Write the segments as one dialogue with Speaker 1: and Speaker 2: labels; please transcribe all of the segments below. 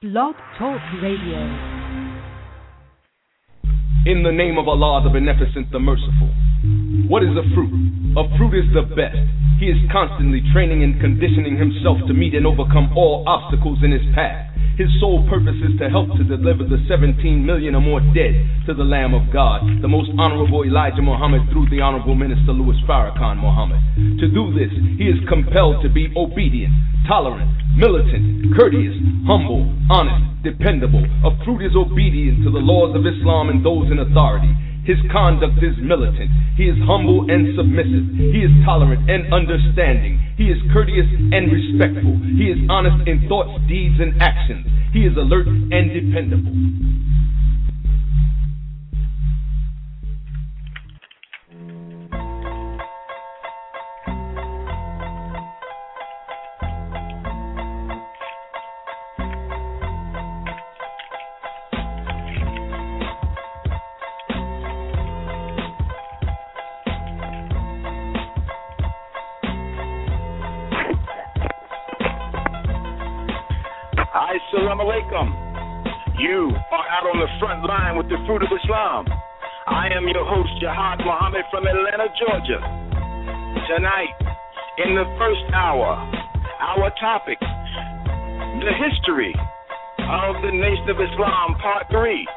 Speaker 1: Blog Talk Radio.
Speaker 2: In the name of Allah, the Beneficent, the Merciful. What is a fruit? A fruit is the best. He is constantly training and conditioning himself to meet and overcome all obstacles in his path. His sole purpose is to help to deliver the 17 million or more dead to the Lamb of God, the most honorable Elijah Muhammad, through the Honorable Minister Louis Farrakhan Muhammad. To do this, he is compelled to be obedient, tolerant, militant, courteous, humble, honest, dependable. A fruit is obedient to the laws of Islam and those in authority. His conduct is militant. He is humble and submissive. He is tolerant and understanding. He is courteous and respectful. He is honest in thoughts, deeds, and actions. He is alert and dependable.
Speaker 3: Assalamu alaikum. You are out on the front line with the fruit of Islam. I am your host, Jihad Muhammad from Atlanta, Georgia. Tonight, in the first hour, our topic, the history of the Nation of Islam, Part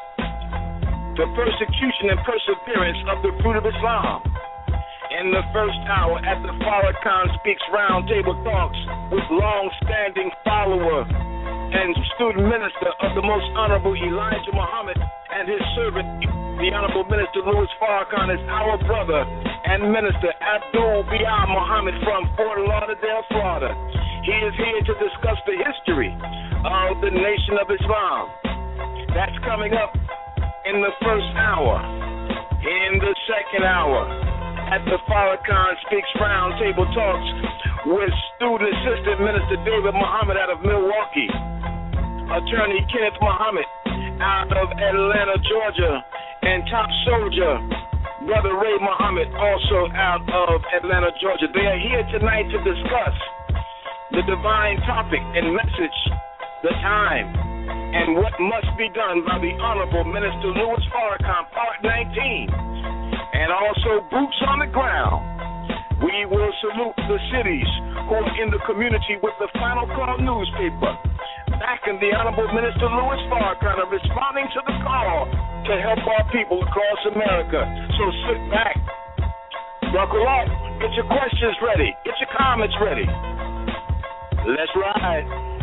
Speaker 3: 3, the persecution and perseverance of the fruit of Islam. In the first hour, at the Farrakhan Speaks Roundtable Talks with long-standing follower and student minister of the Most Honorable Elijah Muhammad and his servant, the Honorable Minister Louis Farrakhan, is our brother and Minister Abdul Biar Muhammad from Fort Lauderdale, Florida. He is here to discuss the history of the Nation of Islam. That's coming up in the first hour. In the second hour, at the Farrakhan Speaks Roundtable Talks with Student Assistant Minister David Muhammad out of Milwaukee, Attorney Kenneth Muhammad out of Atlanta, Georgia, and Top Soldier Brother Ray Muhammad, also out of Atlanta, Georgia. They are here tonight to discuss the divine topic and message, the time, and what must be done by the Honorable Minister Louis Farrakhan, Part 19, and also boots on the ground. We will salute the cities who are in the community with the Final Call newspaper, backing the Honorable Minister Louis Farrakhan and responding to the call to help our people across America. So sit back, buckle up, get your questions ready, get your comments ready. Let's ride.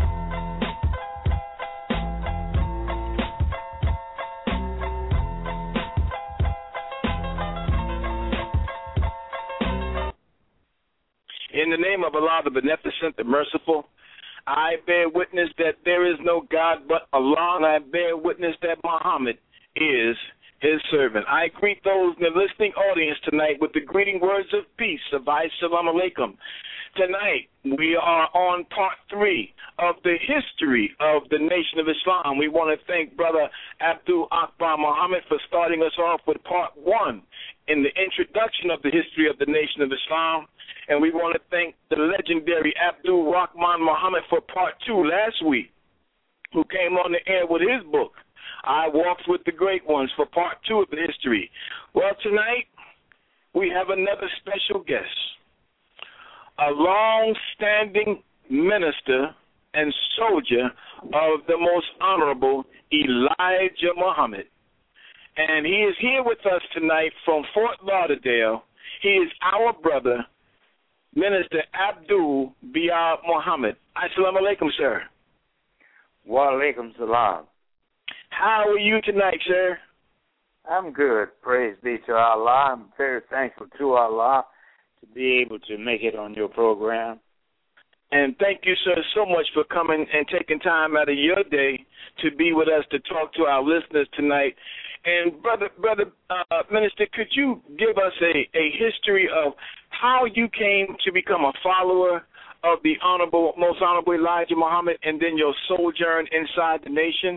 Speaker 3: In the name of Allah, the Beneficent, the Merciful, I bear witness that there is no God but Allah, and I bear witness that Muhammad is his servant. I greet those in the listening audience tonight with the greeting words of peace, of Assalamu alaikum. Tonight, we are on Part 3 of the history of the Nation of Islam. We want to thank Brother Abdul Akbar Muhammad for starting us off with Part 1 in the introduction of the history of the Nation of Islam. And we want to thank the legendary Abdul Rahman Muhammad for Part 2 last week, who came on the air with his book, I Walked with the Great Ones, for Part 2 of the history. Well, tonight we have another special guest, a long-standing minister and soldier of the Most Honorable Elijah Muhammad. And he is here with us tonight from Fort Lauderdale. He is our brother, Minister Abdul Biar Muhammad. Assalamu alaikum, sir.
Speaker 4: Wa alaikum salam.
Speaker 3: How are you tonight, sir?
Speaker 4: I'm good. Praise be to Allah. I'm very thankful to Allah to be able to make it on your program.
Speaker 3: And thank you, sir, so much for coming and taking time out of your day to be with us to talk to our listeners tonight. And, Brother Minister, could you give us a history of how you came to become a follower of the Most Honorable Elijah Muhammad and then your sojourn inside the nation?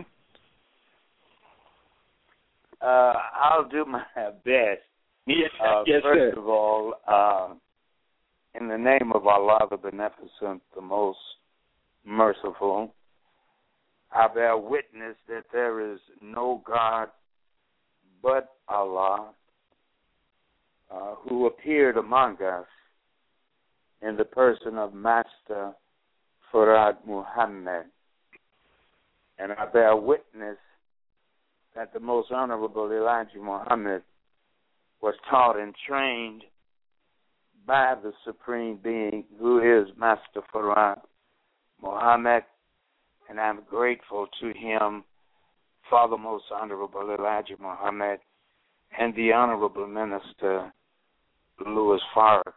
Speaker 4: I'll do my best.
Speaker 3: Yes,
Speaker 4: First
Speaker 3: sir.
Speaker 4: of all, in the name of Allah, the Beneficent, the Most Merciful, I bear witness that there is no God but Allah, who appeared among us in the person of Master Fard Muhammad. And I bear witness that the most honorable Elijah Muhammad was taught and trained by the Supreme Being, who is Master Fard Muhammad, and I'm grateful to him for the most honorable Elijah Muhammad and the honorable Minister Louis Farrakhan.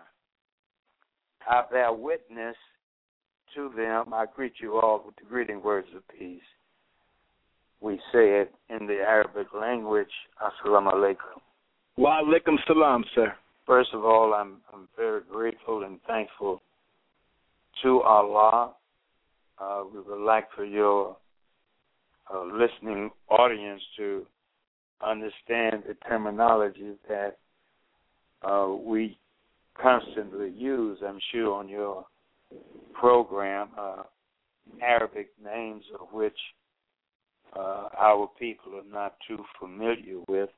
Speaker 4: I bear witness to them. I greet you all with the greeting words of peace. We say it in the Arabic language, Assalamu alaikum.
Speaker 3: Wa alaikum salam, sir.
Speaker 4: First of all, I'm very grateful and thankful to Allah. We would like for your listening audience to understand the terminology that we constantly use, I'm sure, on your program, Arabic names of which our people are not too familiar with,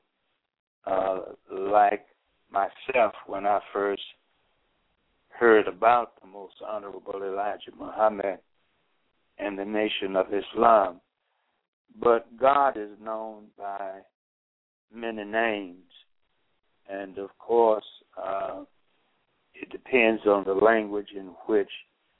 Speaker 4: like myself when I first heard about the most honorable Elijah Muhammad and the Nation of Islam. But God is known by many names, and of course, it depends on the language in which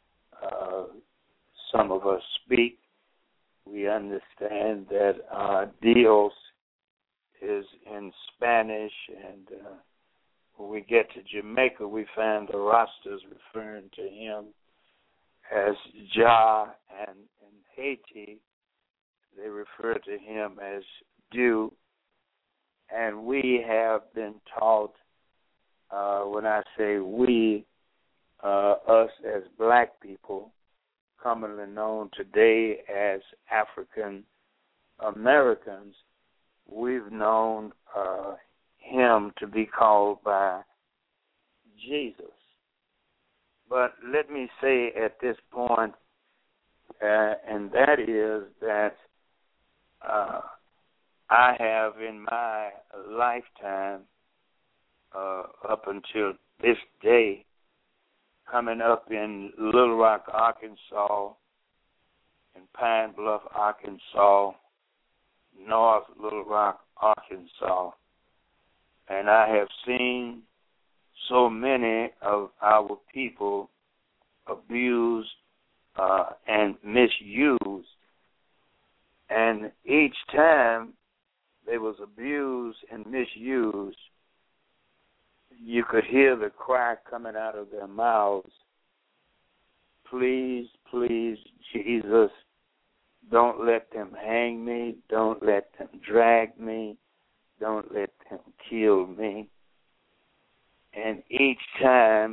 Speaker 4: some of us speak. We understand that Dios is in Spanish, and when we get to Jamaica, we find the Rastas referring to him as Jah, and in Haiti, they refer to him as Dieu. And we have been taught, when I say we, us as black people, commonly known today as African Americans, we've known him to be called by Jesus. But let me say at this point, and that is that I have in my lifetime, up until this day, coming up in Little Rock, Arkansas, in Pine Bluff, Arkansas, North Little Rock, Arkansas, and I have seen so many of our people abused and misused, and each time they was abused and misused, you could hear the cry coming out of their mouths, please, please, Jesus, don't let them hang me, don't let them drag me, don't let them kill me. And each time,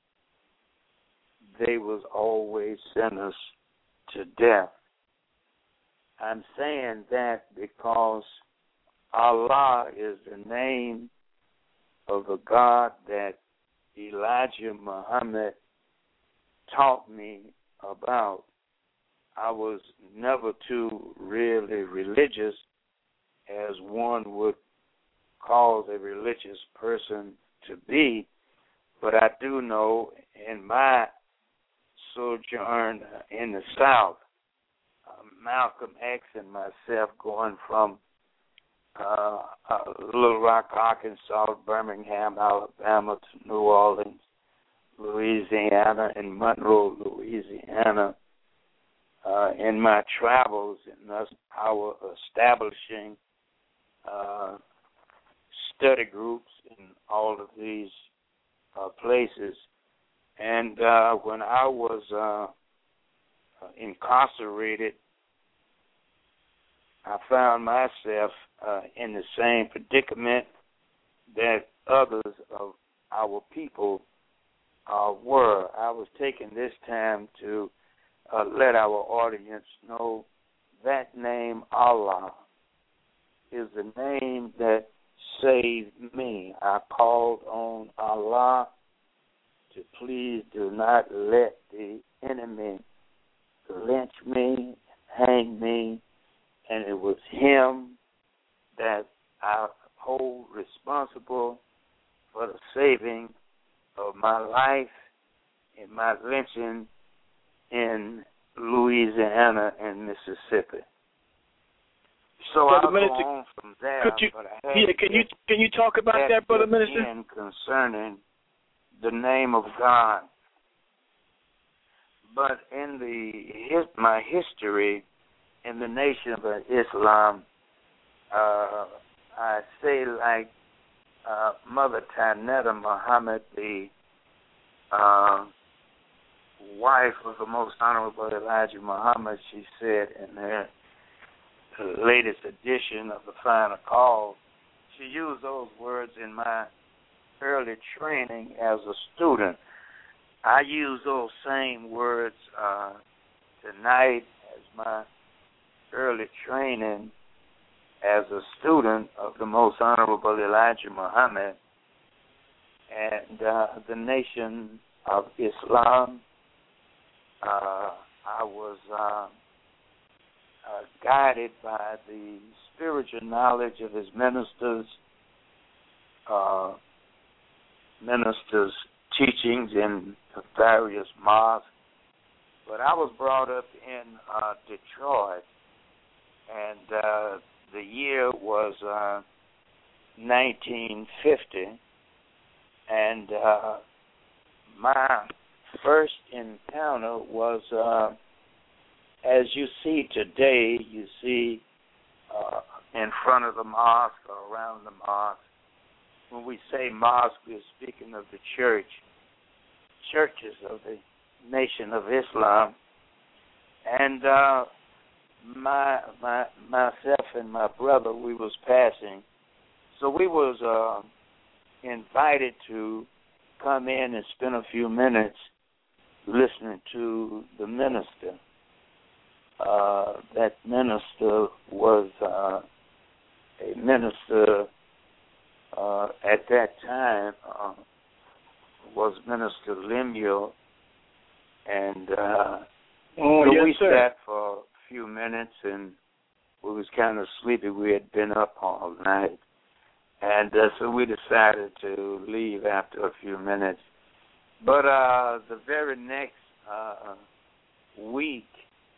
Speaker 4: they was always sentenced to death. I'm saying that because Allah is the name of the God that Elijah Muhammad taught me about. I was never too really religious, as one would call a religious person to be, but I do know in my sojourn in the South, Malcolm X and myself going from Little Rock, Arkansas, Birmingham, Alabama, to New Orleans, Louisiana, and Monroe, Louisiana, in my travels and us, our establishing study groups in all of these places. And when I was incarcerated, I found myself in the same predicament that others of our people were. I was taking this time to let our audience know that name, Allah, is the name that saved me. I called on Allah to please do not let the enemy lynch me hanged me, and it was him that I hold responsible for the saving of my life in my lynching in Louisiana and Mississippi. So I'll go on from there.
Speaker 3: Can you talk about that, Brother Minister?
Speaker 4: Concerning the name of God. But in my history in the Nation of Islam, I say like Mother Tanetta Muhammad, the wife of the Most Honorable Elijah Muhammad, she said in her latest edition of the Final Call, she used those words in my early training as a student. I use those same words tonight as my early training as a student of the Most Honorable Elijah Muhammad and the Nation of Islam. I was guided by the spiritual knowledge of his ministers' teachings in the various mosques. But I was brought up in Detroit, and the year was 1950, and my first encounter was, as you see today, you see in front of the mosque or around the mosque. When we say mosque, we're speaking of the churches of the Nation of Islam. And myself and my brother, we was passing. So we was invited to come in and spend a few minutes listening to the minister. That minister was a minister at that time was Minister Lemuel, and we sat for a few minutes, and we was kind of sleepy. We had been up all night, and so we decided to leave after a few minutes. But the very next week,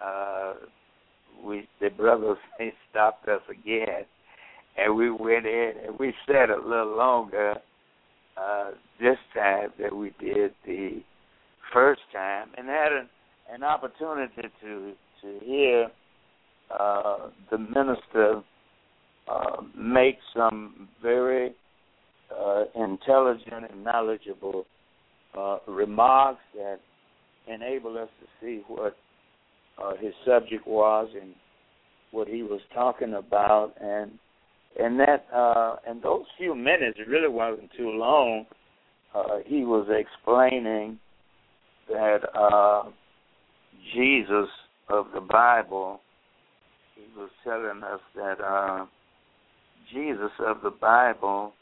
Speaker 4: the brothers, they stopped us again, and we went in, and we sat a little longer this time than we did the first time, and had an opportunity to hear the minister make some very intelligent and knowledgeable remarks that enable us to see what his subject was and what he was talking about, and those few minutes, it really wasn't too long. He was explaining that Jesus of the Bible, he was telling us that Jesus of the Bible,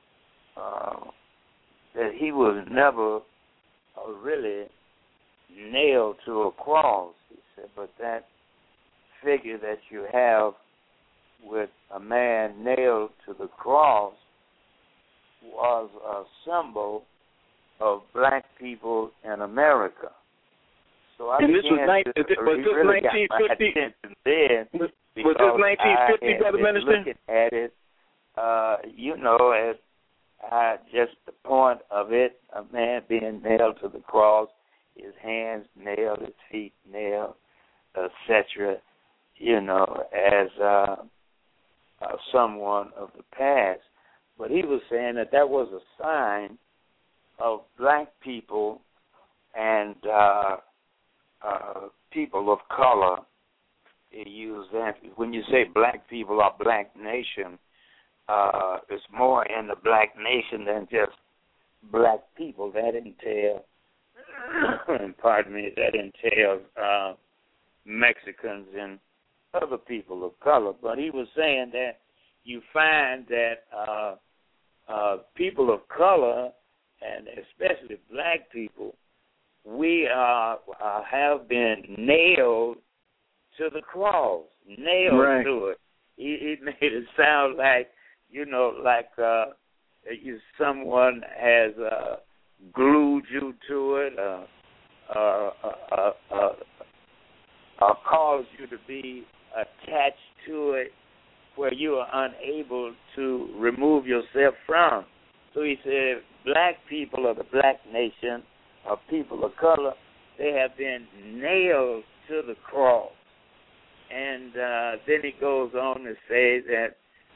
Speaker 4: that he was never really nailed to a cross, he said, but that figure that you have with a man nailed to the cross was a symbol of black people in America. So I
Speaker 3: and this was 1950. Was this 1950, Brother Minister?
Speaker 4: Looking at it, as just the point of it, a man being nailed to the cross, his hands nailed, his feet nailed, etc., as someone of the past. But he was saying that was a sign of black people and people of color. He used that. When you say black people or black nation, it's more in the black nation than just black people. That entails, that entails Mexicans and other people of color. But he was saying that you find that people of color, and especially black people, we have been nailed to the cross, nailed to it. He made it sound like, someone has glued you to it, caused you to be attached to it, where you are unable to remove yourself from. So he said, black people of the black nation, or people of color, they have been nailed to the cross. And then he goes on to say that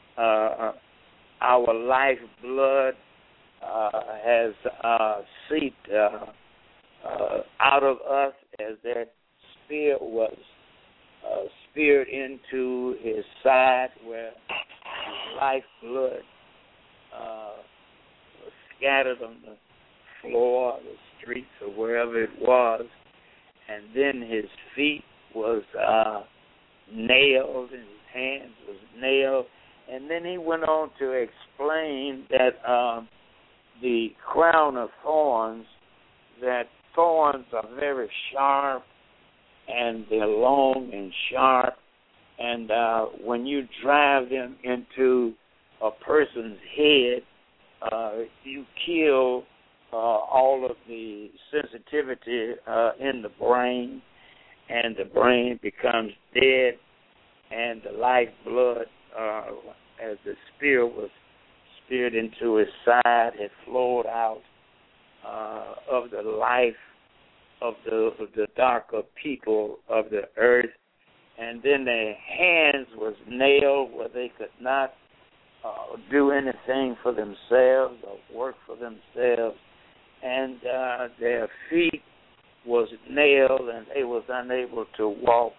Speaker 4: our lifeblood has seeped out of us as that spear was speared into his side, where his lifeblood was scattered on the floor, the streets, or wherever it was. And then his feet was nailed, and his hands was nailed. And then he went on to explain that the crown of thorns, that thorns are very sharp, and they're long and sharp, and when you drive them into a person's head, you kill all of the sensitivity in the brain, and the brain becomes dead, and the lifeblood, as the spear was speared into his side, had flowed out of the life of the darker people of the earth. And then their hands was nailed where they could not do anything for themselves or work for themselves. And their feet was nailed, and they was unable to walk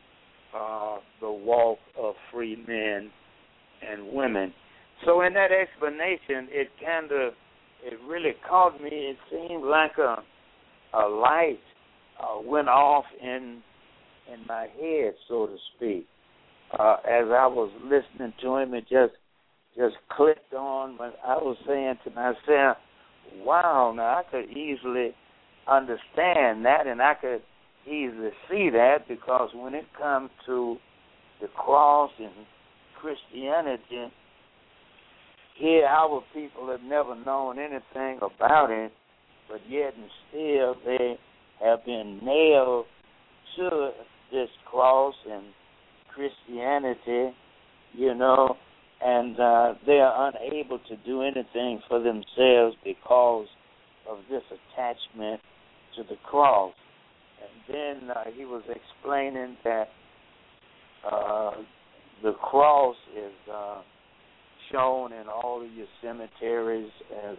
Speaker 4: the walk of free men and women. So in that explanation, it really caught me. It seemed like a light went off in my head, so to speak. As I was listening to him, it just clicked on. But I was saying to myself, wow, now I could easily understand that, and I could easily see that, because when it comes to the cross and Christianity, here our people have never known anything about it, but yet and still they have been nailed to this cross and Christianity, and they are unable to do anything for themselves because of this attachment to the cross. And then he was explaining that the cross is shown in all of your cemeteries as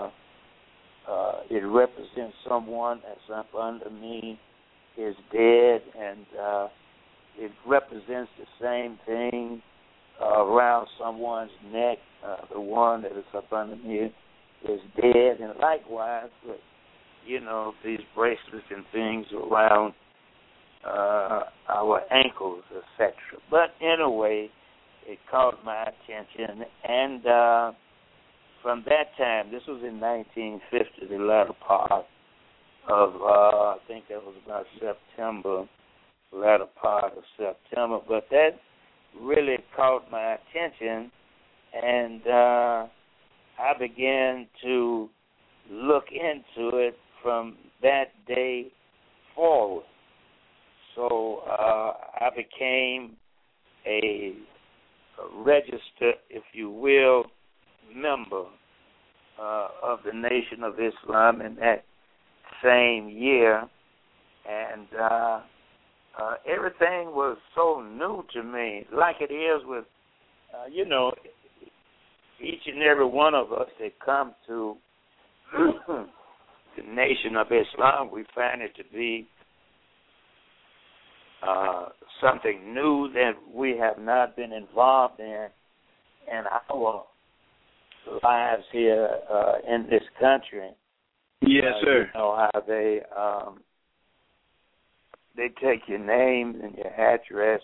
Speaker 4: it represents someone that's up under me is dead, and it represents the same thing around someone's neck. The one that is up under me is dead, and likewise with these bracelets and things around our ankles, etc. But anyway, it caught my attention, and from that time, this was in 1950, the latter part of, I think that was about September, latter part of September, but that really caught my attention, and I began to look into it from that day forward. So I became a registered, if you will, member of the Nation of Islam in that same year, and everything was so new to me, like it is with, each and every one of us that come to the Nation of Islam. We find it to be something new that we have not been involved in our lives here in this country.
Speaker 1: Yes, sir.
Speaker 4: You know how they take your name and your address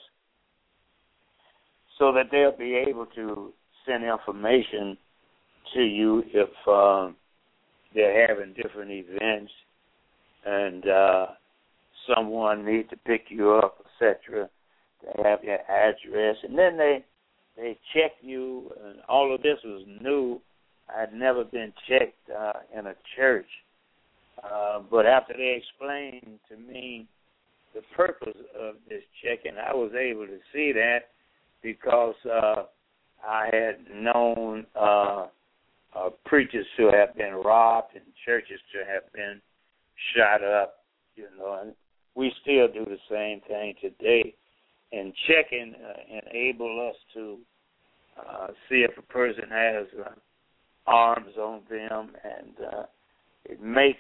Speaker 4: so that they'll be able to send information to you if they're having different events and someone needs to pick you up, etc. They have your address, and then they check you, and all of this was new. I'd never been checked in a church. But after they explained to me the purpose of this checking, I was able to see that because I had known preachers who have been robbed and churches who have been shot up, and we still do the same thing today. And checking enable us to see if a person has arms on them, and it makes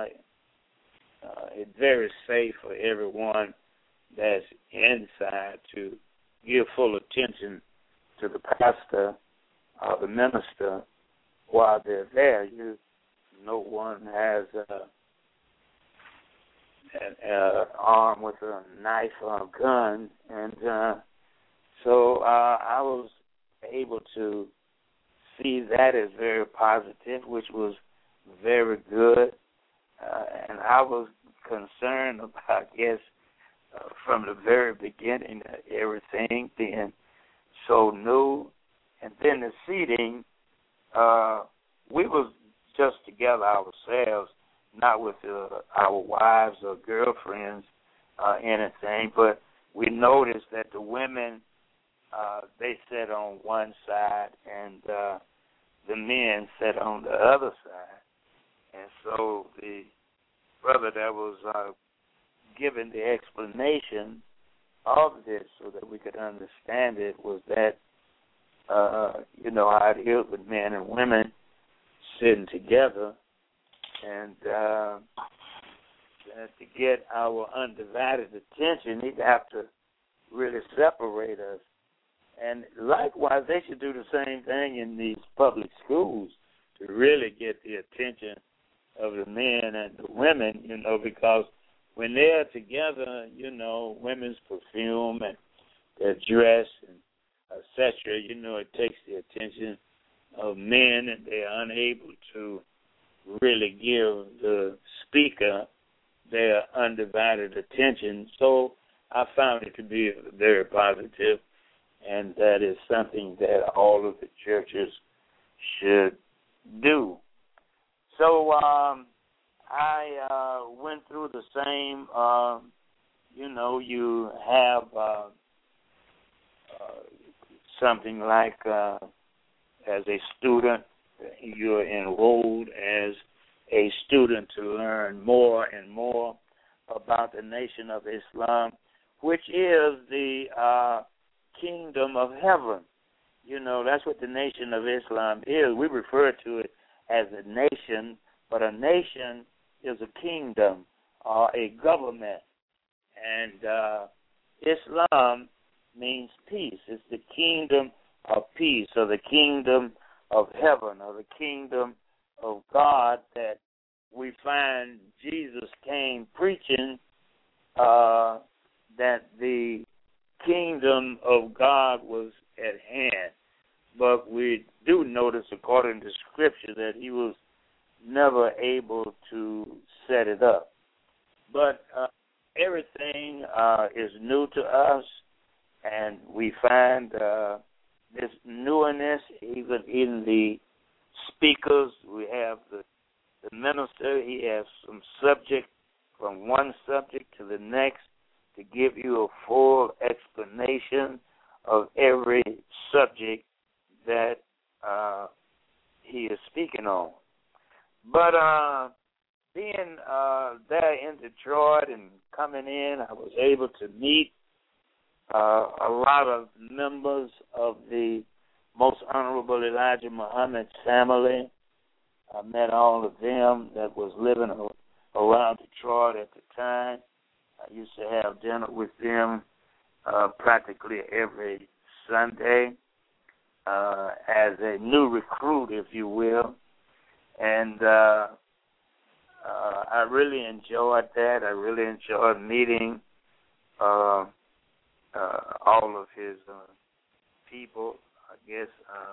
Speaker 4: it very safe for everyone that's inside to give full attention to the pastor or the minister while they're there. No one has an arm with a knife or a gun, and so I was able to see that as very positive, which was very good, and I was concerned about, I guess, from the very beginning, everything being so new, and then the seating, we was just together ourselves, not with our wives or girlfriends or anything, but we noticed that the women, they sat on one side and the men sat on the other side. And so the brother that was giving the explanation of this so that we could understand it was that, how it is with men and women sitting together, and to get our undivided attention, he'd have to really separate us. And likewise, they should do the same thing in these public schools to really get the attention of the men and the women, because when they're together, women's perfume and their dress and etc., it takes the attention of men, and they're unable to really give the speaker their undivided attention. So I found it to be very positive, and that is something that all of the churches should do. So I went through the same, you have something like as a student, you're enrolled as a student to learn more and more about the Nation of Islam, which is the kingdom of heaven. That's what the Nation of Islam is. We refer to it as a nation, but a nation is a kingdom or a government. And Islam means peace. It's the kingdom of peace, or the kingdom of heaven, or the kingdom of God that we find Jesus came preaching, that the kingdom of God was at hand. But we do notice, according to Scripture, that he was never able to set it up. But everything is new to us, and we find this newness even in the speakers. We have the minister. He has some subject from one subject to the next to give you a full explanation of every subject that he is speaking on. But being there in Detroit and coming in, I was able to meet a lot of members of the Most Honorable Elijah Muhammad's family. I met all of them that was living around Detroit at the time. I used to have dinner with them practically every Sunday as a new recruit, if you will. And I really enjoyed that. I really enjoyed meeting all of his people, I guess,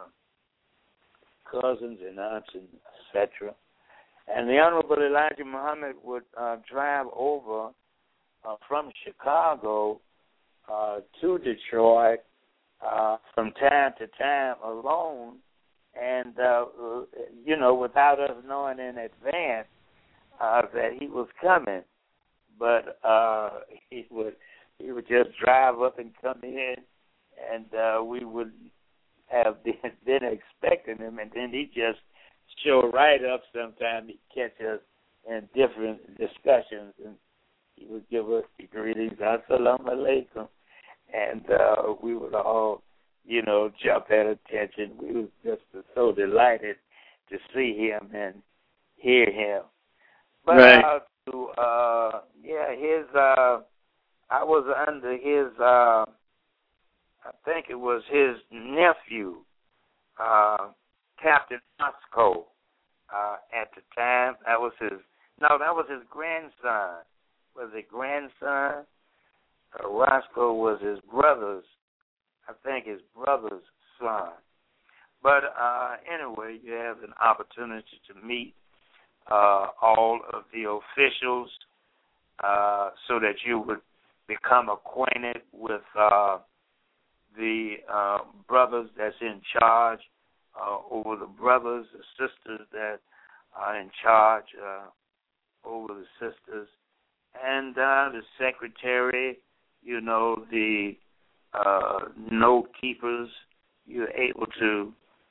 Speaker 4: cousins and aunts, and etc. And the Honorable Elijah Muhammad would drive over from Chicago to Detroit from time to time alone, and without us knowing in advance that he was coming. But he would just drive up and come in, and we would have been expecting him, and then he'd just show right up. Sometime he'd catch us in different discussions, and he would give us the greetings, assalamu alaikum, and we would all, jump at attention. We were just so delighted to see him and hear him. But
Speaker 1: right.
Speaker 4: I was under his, I think it was his nephew, Captain Roscoe, at the time. That was his grandson. Was it grandson? Roscoe was his brother's son. But anyway, you have an opportunity to meet all of the officials so that you would become acquainted with the brothers that's in charge over the brothers, the sisters that are in charge over the sisters, and the secretary, the note keepers. You're able to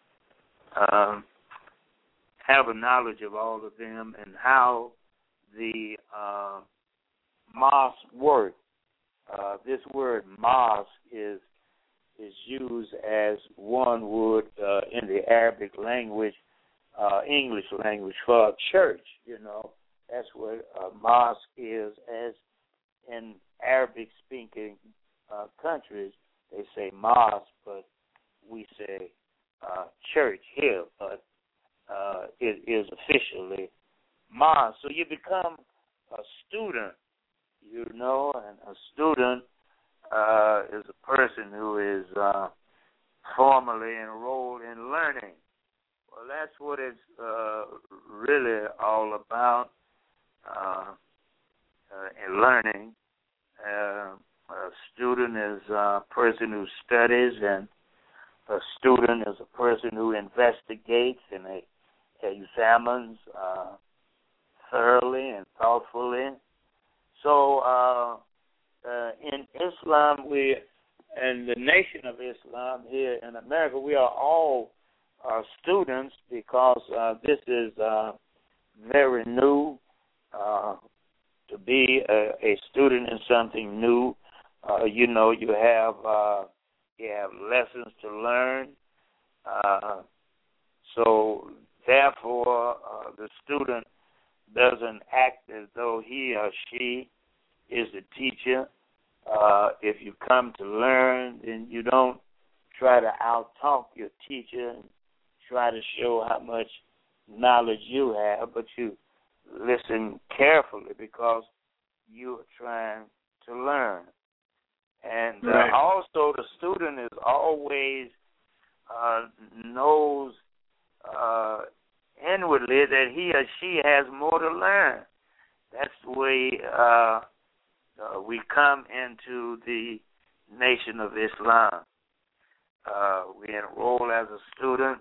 Speaker 4: have a knowledge of all of them and how the mosque work. This word mosque is used as one would in the Arabic language, English language, for a church. That's what a mosque is. As in Arabic-speaking countries, they say mosque, but we say church here. But it is officially mosque. So you become a student, and a student is a person who is formally enrolled in learning. Well, that's what it's really all about, in learning. A student is a person who studies, and a student is a person who investigates and examines thoroughly and thoughtfully. So in Islam, in the nation of Islam here in America, we are all students because this is very new. To be a student in something new, you have lessons to learn. So therefore, the student doesn't act as though he or she is the teacher. If you come to learn, then you don't try to out-talk your teacher and try to show how much knowledge you have, but you listen carefully because you are trying to learn. And also the student is always knows inwardly that he or she has more to learn. That's the way we come into the nation of Islam. We enroll as a student.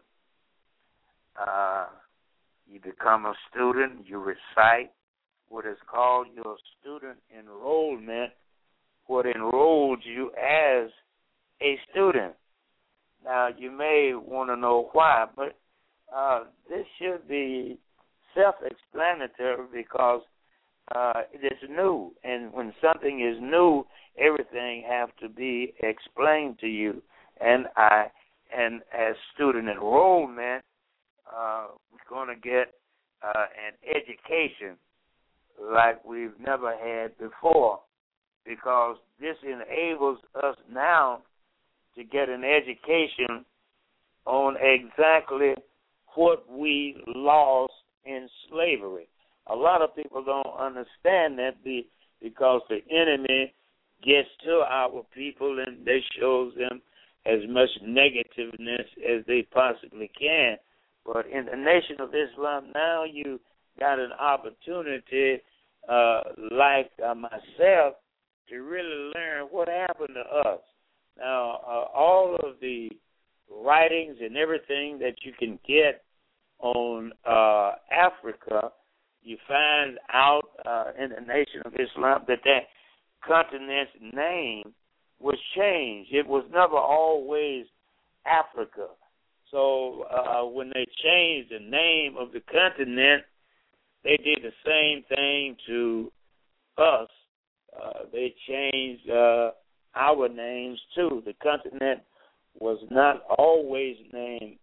Speaker 4: You become a student. You recite what is called your student enrollment, what enrolled you as a student. Now, you may want to know why, but this should be self-explanatory because it is new. And when something is new, everything has to be explained to you. And as student enrollment, we're going to get an education like we've never had before, because this enables us now to get an education on exactly what we lost in slavery. A lot of people don't understand that because the enemy gets to our people and they shows them as much negativeness as they possibly can. But in the nation of Islam now, you got an opportunity, like myself, to really learn what happened to us. Now, all of the writings and everything that you can get on Africa, you find out in the Nation of Islam that continent's name was changed. It was never always Africa. So when they changed the name of the continent, they did the same thing to us. They changed our names too. The continent was not always named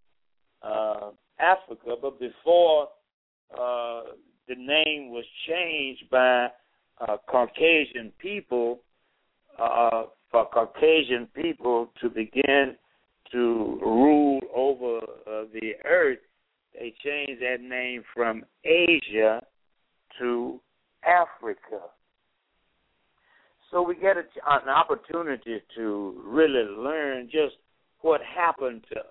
Speaker 4: Africa, but before the name was changed by Caucasian people, for Caucasian people to begin to rule over the earth, they changed that name from Asia to Africa. So we get an opportunity to really learn just what happened to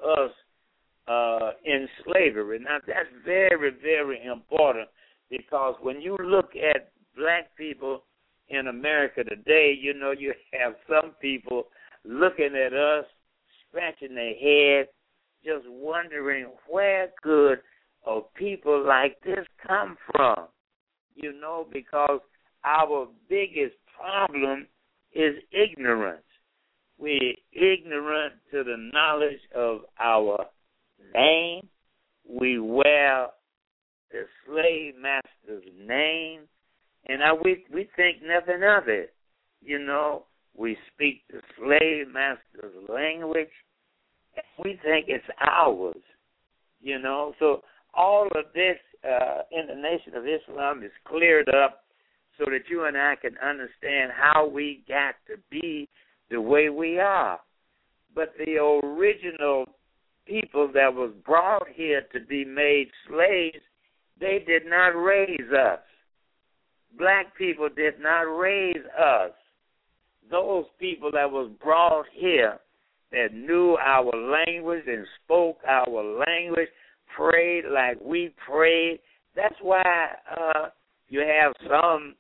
Speaker 4: us in slavery. Now, that's very, very important, because when you look at black people in America today, you know, you have some people looking at us, scratching their head, just wondering where could a people like this come from? You know, because our biggest problem is ignorance. We're ignorant to the knowledge of our name. We wear the slave master's name, and we think nothing of it. You know, we speak the slave master's language, and we think it's ours. You know, so all of this in the Nation of Islam is cleared up so that you and I can understand how we got to be the way we are. But the original people that was brought here to be made slaves, they did not raise us. Black people did not raise us. Those people that was brought here that knew our language and spoke our language, prayed like we prayed. That's why you have some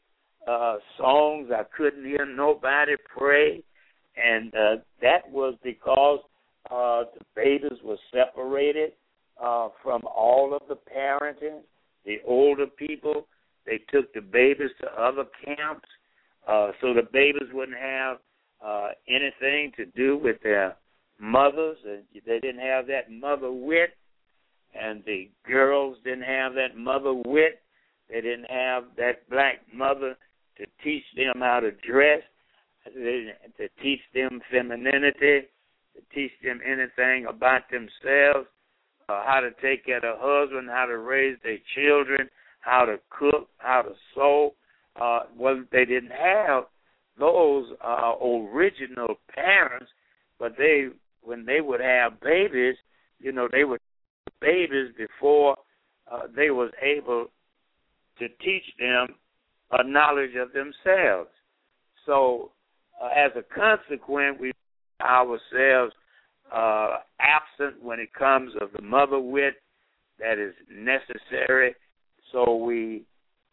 Speaker 4: songs I couldn't hear nobody pray, and that was because the babies were separated from all of the parenting. The older people, they took the babies to other camps, so the babies wouldn't have anything to do with their mothers. They didn't have that mother wit, and the girls didn't have that mother wit. They didn't have that black mother to teach them how to dress, to teach them femininity, to teach them anything about themselves, how to take care of their husband, how to raise their children, how to cook, how to sew. Well, they didn't have those original parents, but when they would have babies, you know, they would have babies before they was able to teach them a knowledge of themselves. So, as a consequence, we find ourselves absent when it comes of the mother wit that is necessary. So we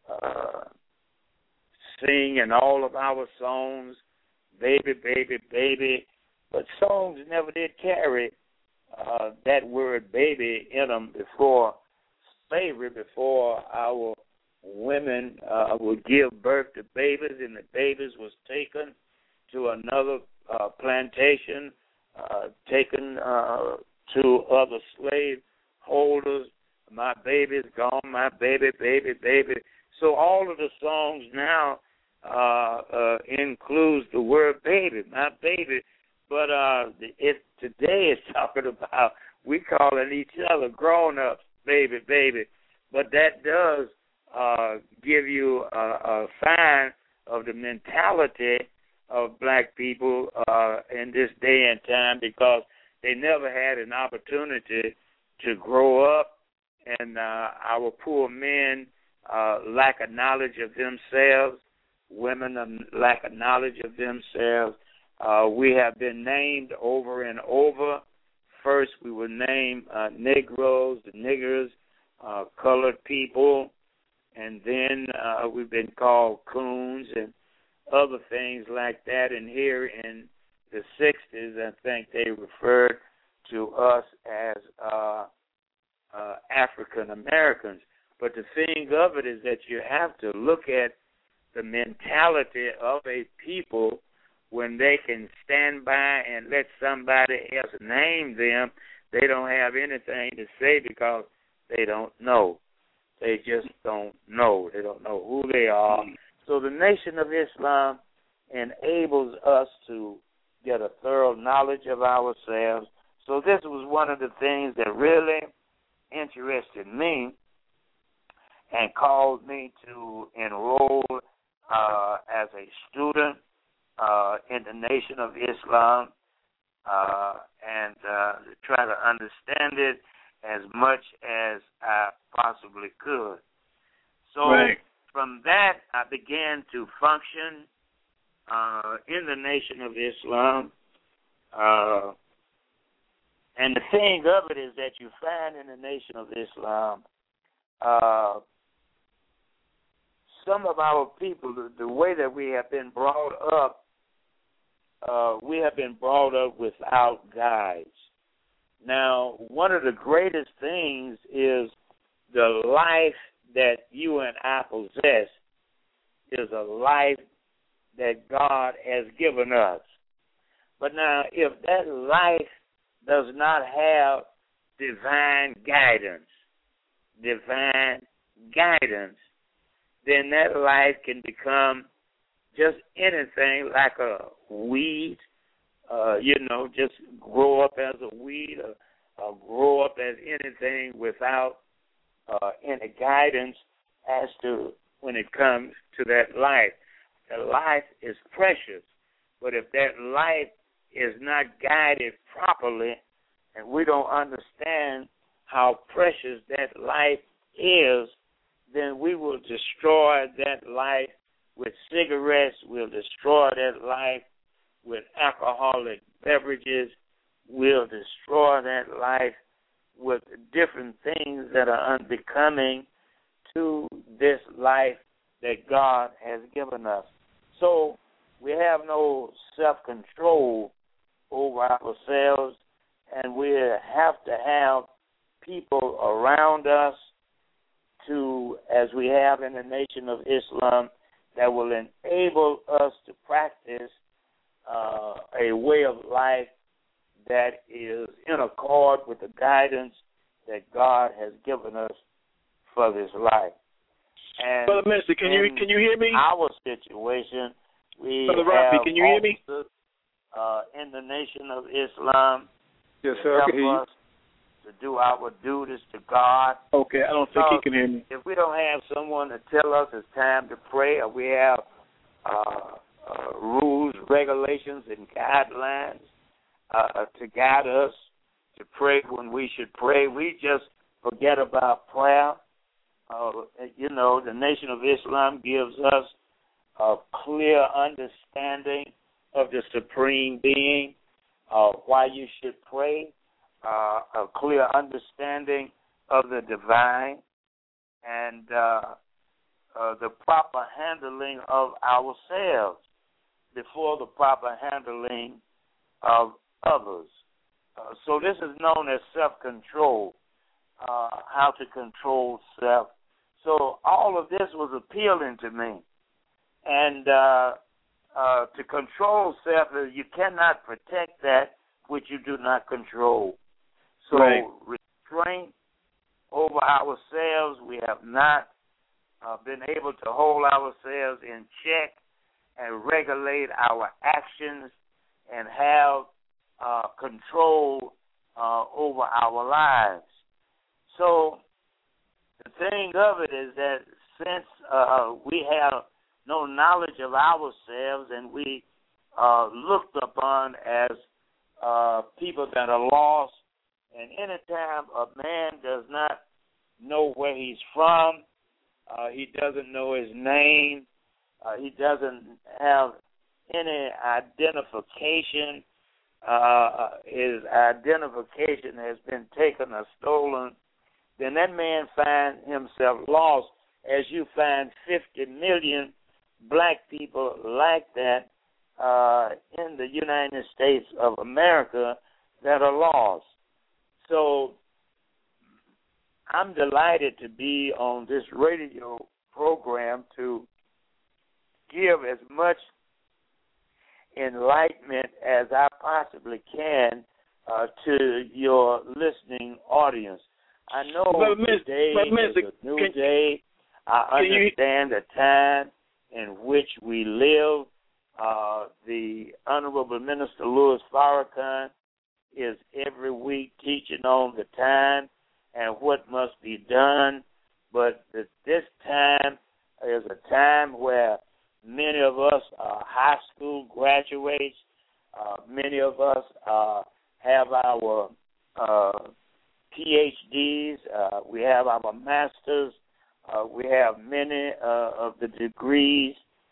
Speaker 4: sing in all of our songs, baby, baby, baby, but songs never did carry that word baby in them before slavery, before our women would give birth to babies, and the babies was taken to another plantation, taken to other slave holders. My baby's gone, my baby, baby, baby. So all of the songs now includes the word baby, my baby. But today it's talking about we calling each other grown-ups, baby, baby. But that does give you a sign of the mentality of black people in this day and time, because they never had an opportunity to grow up, and our poor men lack a knowledge of themselves. Women lack a knowledge of themselves. We have been named over and over. First, we were named Negroes, the niggers, colored people, and then we've been called coons, and other things like that. And here in the 60s, I think they referred to us as African Americans. But the thing of it is that you have to look at the mentality of a people when they can stand by and let somebody else name them. They don't have anything to say because they don't know. They just don't know. They don't know who they are. So the Nation of Islam enables us to get a thorough knowledge of ourselves. So this was one of the things that really interested me and caused me to enroll as a student in the Nation of Islam and try to understand it as much as I possibly could. So from that, I began to function in the Nation of Islam. And the thing of it is that you find in the Nation of Islam, some of our people, the way that we have been brought up, without guides. Now, one of the greatest things is the life that you and I possess is a life that God has given us. But now, if that life does not have divine guidance, then that life can become just anything like a weed, just grow up as a weed or grow up as anything without any guidance as to when it comes to that life. The life is precious, but if that life is not guided properly and we don't understand how precious that life is, then we will destroy that life with cigarettes, we'll destroy that life with alcoholic beverages, we'll destroy that life with different things that are unbecoming to this life that God has given us. So we have no self-control over ourselves, and we have to have people around us to, as we have in the Nation of Islam, that will enable us to practice a way of life that is in accord with the guidance that God has given us for this life. And
Speaker 3: Brother Minister, can you hear me?
Speaker 4: Our situation, we
Speaker 3: Brother Rafi, can you hear me?
Speaker 4: In the Nation of Islam,
Speaker 3: yes, sir. I can hear you.
Speaker 4: To do our duties to God.
Speaker 3: Okay, I don't think he can hear me.
Speaker 4: If we don't have someone to tell us it's time to pray, or we have rules, regulations, and guidelines to guide us to pray when we should pray, we just forget about prayer. The Nation of Islam gives us a clear understanding of the Supreme Being, why you should pray, a clear understanding of the divine, and the proper handling of ourselves before the proper handling of others. So this is known as self-control, how to control self. So all of this was appealing to me. And to control self, you cannot protect that which you do not control. So restraint over ourselves, we have not been able to hold ourselves in check and regulate our actions and have control over our lives. So the thing of it is that since we have no knowledge of ourselves and we looked upon as people that are lost, and anytime a man does not know where he's from, he doesn't know his name, he doesn't have any identification, his identification has been taken or stolen, then that man finds himself lost, as you find 50 million black people like that in the United States of America that are lost. So I'm delighted to be on this radio program to give as much enlightenment as I possibly can to your listening audience. I know today is a new day. I understand the time in which we live. The Honorable Minister Louis Farrakhan is every week teaching on the time and what must be done. But this time is a time where many of us are high school graduates. Many of us have our PhDs. We have our masters. We have many of the degrees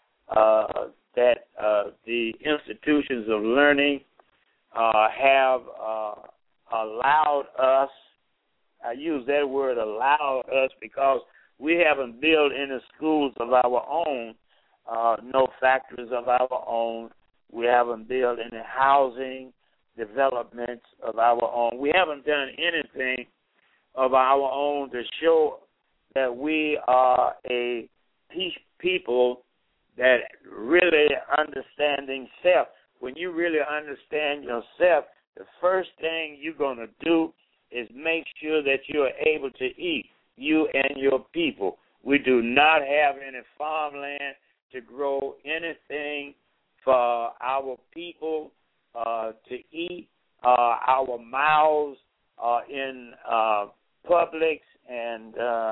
Speaker 4: that the institutions of learning have allowed us. I use that word allowed us because we haven't built any schools of our own, no factories of our own. We haven't built any housing developments of our own. We haven't done anything of our own to show that we are a people that really understanding self. When you really understand yourself, the first thing you're going to do is make sure that you are able to eat, you and your people. We do not have any farmland to grow anything for our people to eat. Our mouths are in Publix and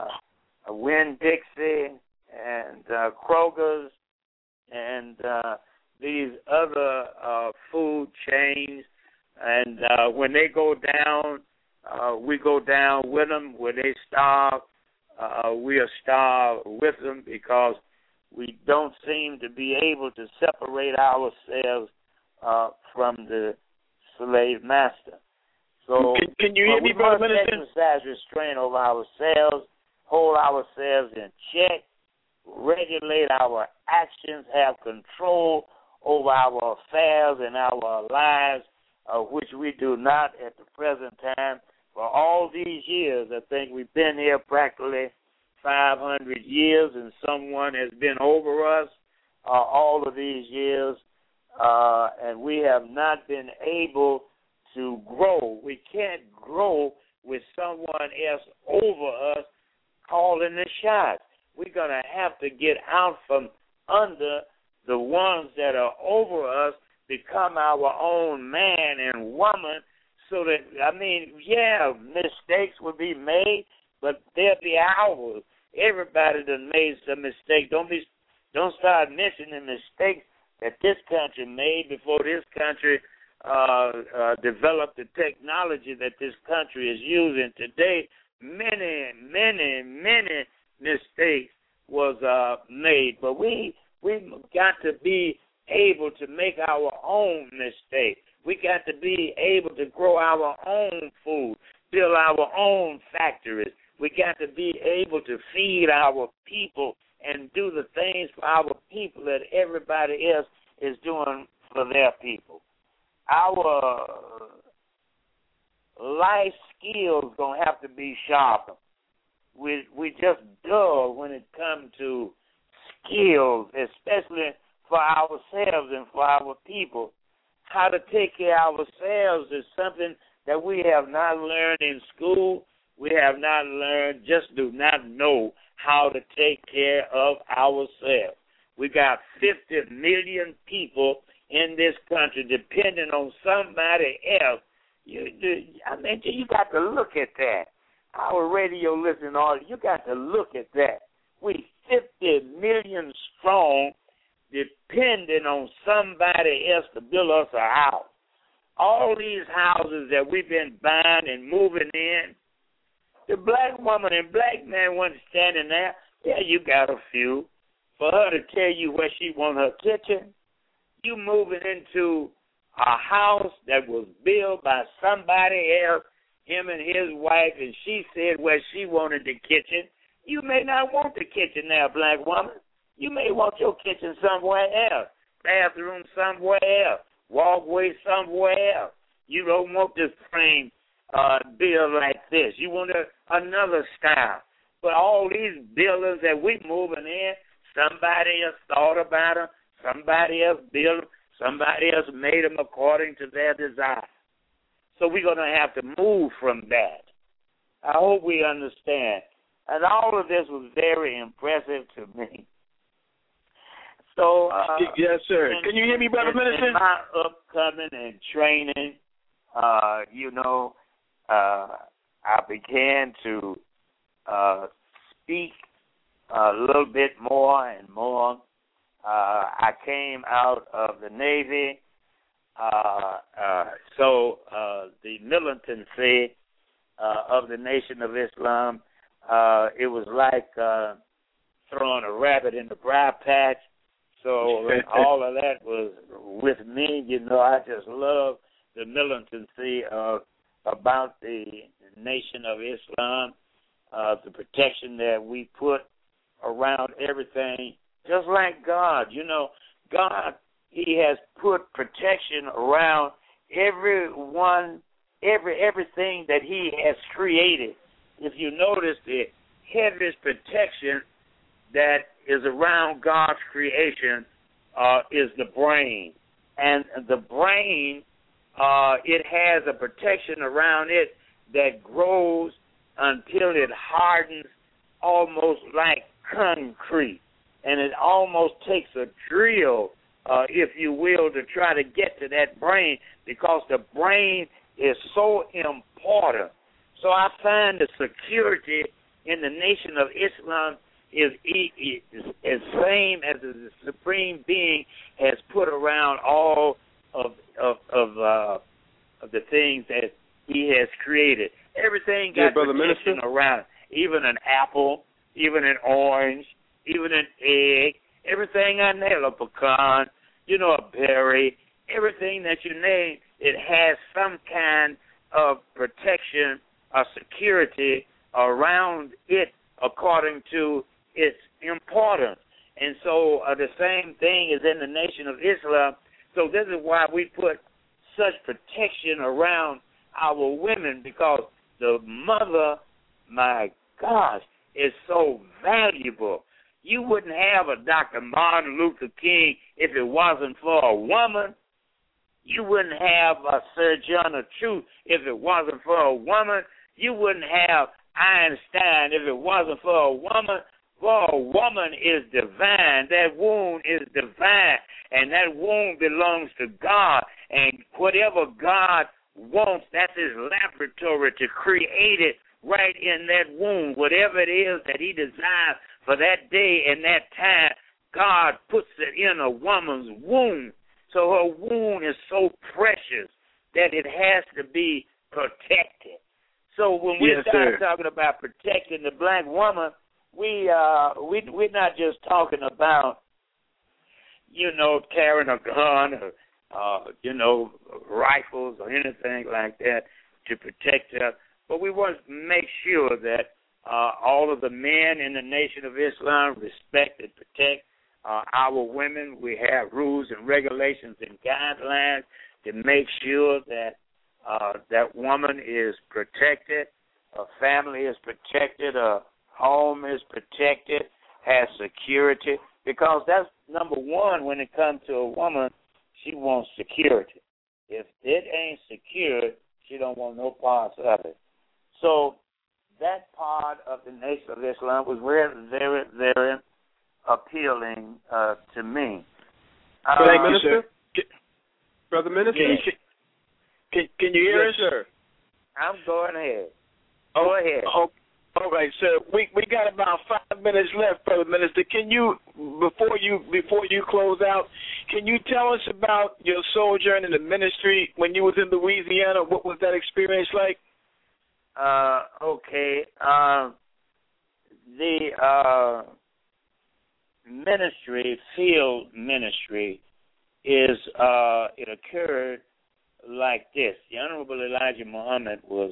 Speaker 4: Winn-Dixie and Kroger's and these other food chains. And when they go down, we go down with them. When they starve, we are starved with them because we don't seem to be able to separate ourselves from the slave master. So
Speaker 3: can you hear me, Brother Minister?
Speaker 4: We must exercise restraint over ourselves, hold ourselves in check, regulate our actions, have control over our affairs and our lives, which we do not at the present time. For all these years, I think we've been here practically 500 years, and someone has been over us all of these years, and we have not been able to grow. We can't grow with someone else over us calling the shots. We're going to have to get out from under the ones that are over us, become our own man and woman, so that, mistakes will be made, but they'll be ours. Everybody done made some mistakes. Don't start mentioning mistakes that this country made before this country developed the technology that this country is using today. Many mistakes was made, but we got to be able to make our own mistakes. We got to be able to grow our own food, build our own factories. We got to be able to feed our people and do the things for our people that everybody else is doing for their people. Our life skills going to have to be sharper. We just dull when it comes to skills, especially for ourselves and for our people. How to take care of ourselves is something that we have not learned in school. We have not learned, just do not know how to take care of ourselves. We got 50 million people in this country depending on somebody else. You got to look at that. Our radio listening audience, you got to look at that. We 50 million strong, depending on somebody else to build us a house. All these houses that we've been buying and moving in, the black woman and black man wasn't standing there. Yeah, you got a few. For her to tell you where she want her kitchen, you moving into a house that was built by somebody else, him and his wife, and she said where she wanted the kitchen. You may not want the kitchen now, black woman. You may want your kitchen somewhere else, bathroom somewhere else, walkway somewhere else. You don't want this frame build like this. You want another style. But all these buildings that we moving in, somebody else thought about them, somebody else built them, somebody else made them according to their desire. So we're going to have to move from that. I hope we understand. And all of this was very impressive to me. So,
Speaker 3: yes, sir. Can you hear me, Brother Minister?
Speaker 4: In my upcoming and training, I began to speak a little bit more and more. I came out of the Navy, so the militancy of the Nation of Islam, it was like throwing a rabbit in the briar patch. So all of that was with me. I just love the militancy about the Nation of Islam, the protection that we put around everything, just like God. God, He has put protection around everyone, everything that He has created. If you notice, the heaviest protection that is around God's creation is the brain. And the brain, it has a protection around it that grows until it hardens almost like concrete. And it almost takes a drill, if you will, to try to get to that brain, because the brain is so important. So I find the security in the Nation of Islam is same as the Supreme Being has put around all of the things that He has created. Everything got protection around it. Even an apple, even an orange, even an egg, everything I name, a pecan, a berry, everything that you name, it has some kind of protection or security around it according to its importance. And so the same thing is in the Nation of Islam. So this is why we put such protection around our women, because the mother, my gosh, is so valuable. You wouldn't have a Dr. Martin Luther King if it wasn't for a woman. You wouldn't have a Sir John of Truth if it wasn't for a woman. You wouldn't have Einstein if it wasn't for a woman. For a woman is divine. That womb is divine, and that womb belongs to God. And whatever God wants, that's His laboratory to create it right in that womb. Whatever it is that He desires for that day and that time, God puts it in a woman's womb. So her womb is so precious that it has to be protected. So when we start talking about protecting the black woman, we're not just talking about, carrying a gun or, rifles or anything like that to protect her. But we want to make sure that all of the men in the Nation of Islam respect and protect our women. We have rules and regulations and guidelines to make sure that that woman is protected, her family is protected, her home is protected, has security, because that's number one when it comes to a woman. She wants security. If it ain't secure, she don't want no parts of it. So that part of the Nation of Islam was very, very, very appealing to me.
Speaker 3: Brother Minister? Brother Minister?
Speaker 4: Can you hear us? Sir. I'm going ahead. Go ahead.
Speaker 3: All right, sir. We got about 5 minutes left, Brother Minister. Can you, before you close out, can you tell us about your sojourn in the ministry when you was in Louisiana? What was that experience like?
Speaker 4: Okay. The ministry, field ministry, is it occurred like this. The Honorable Elijah Muhammad was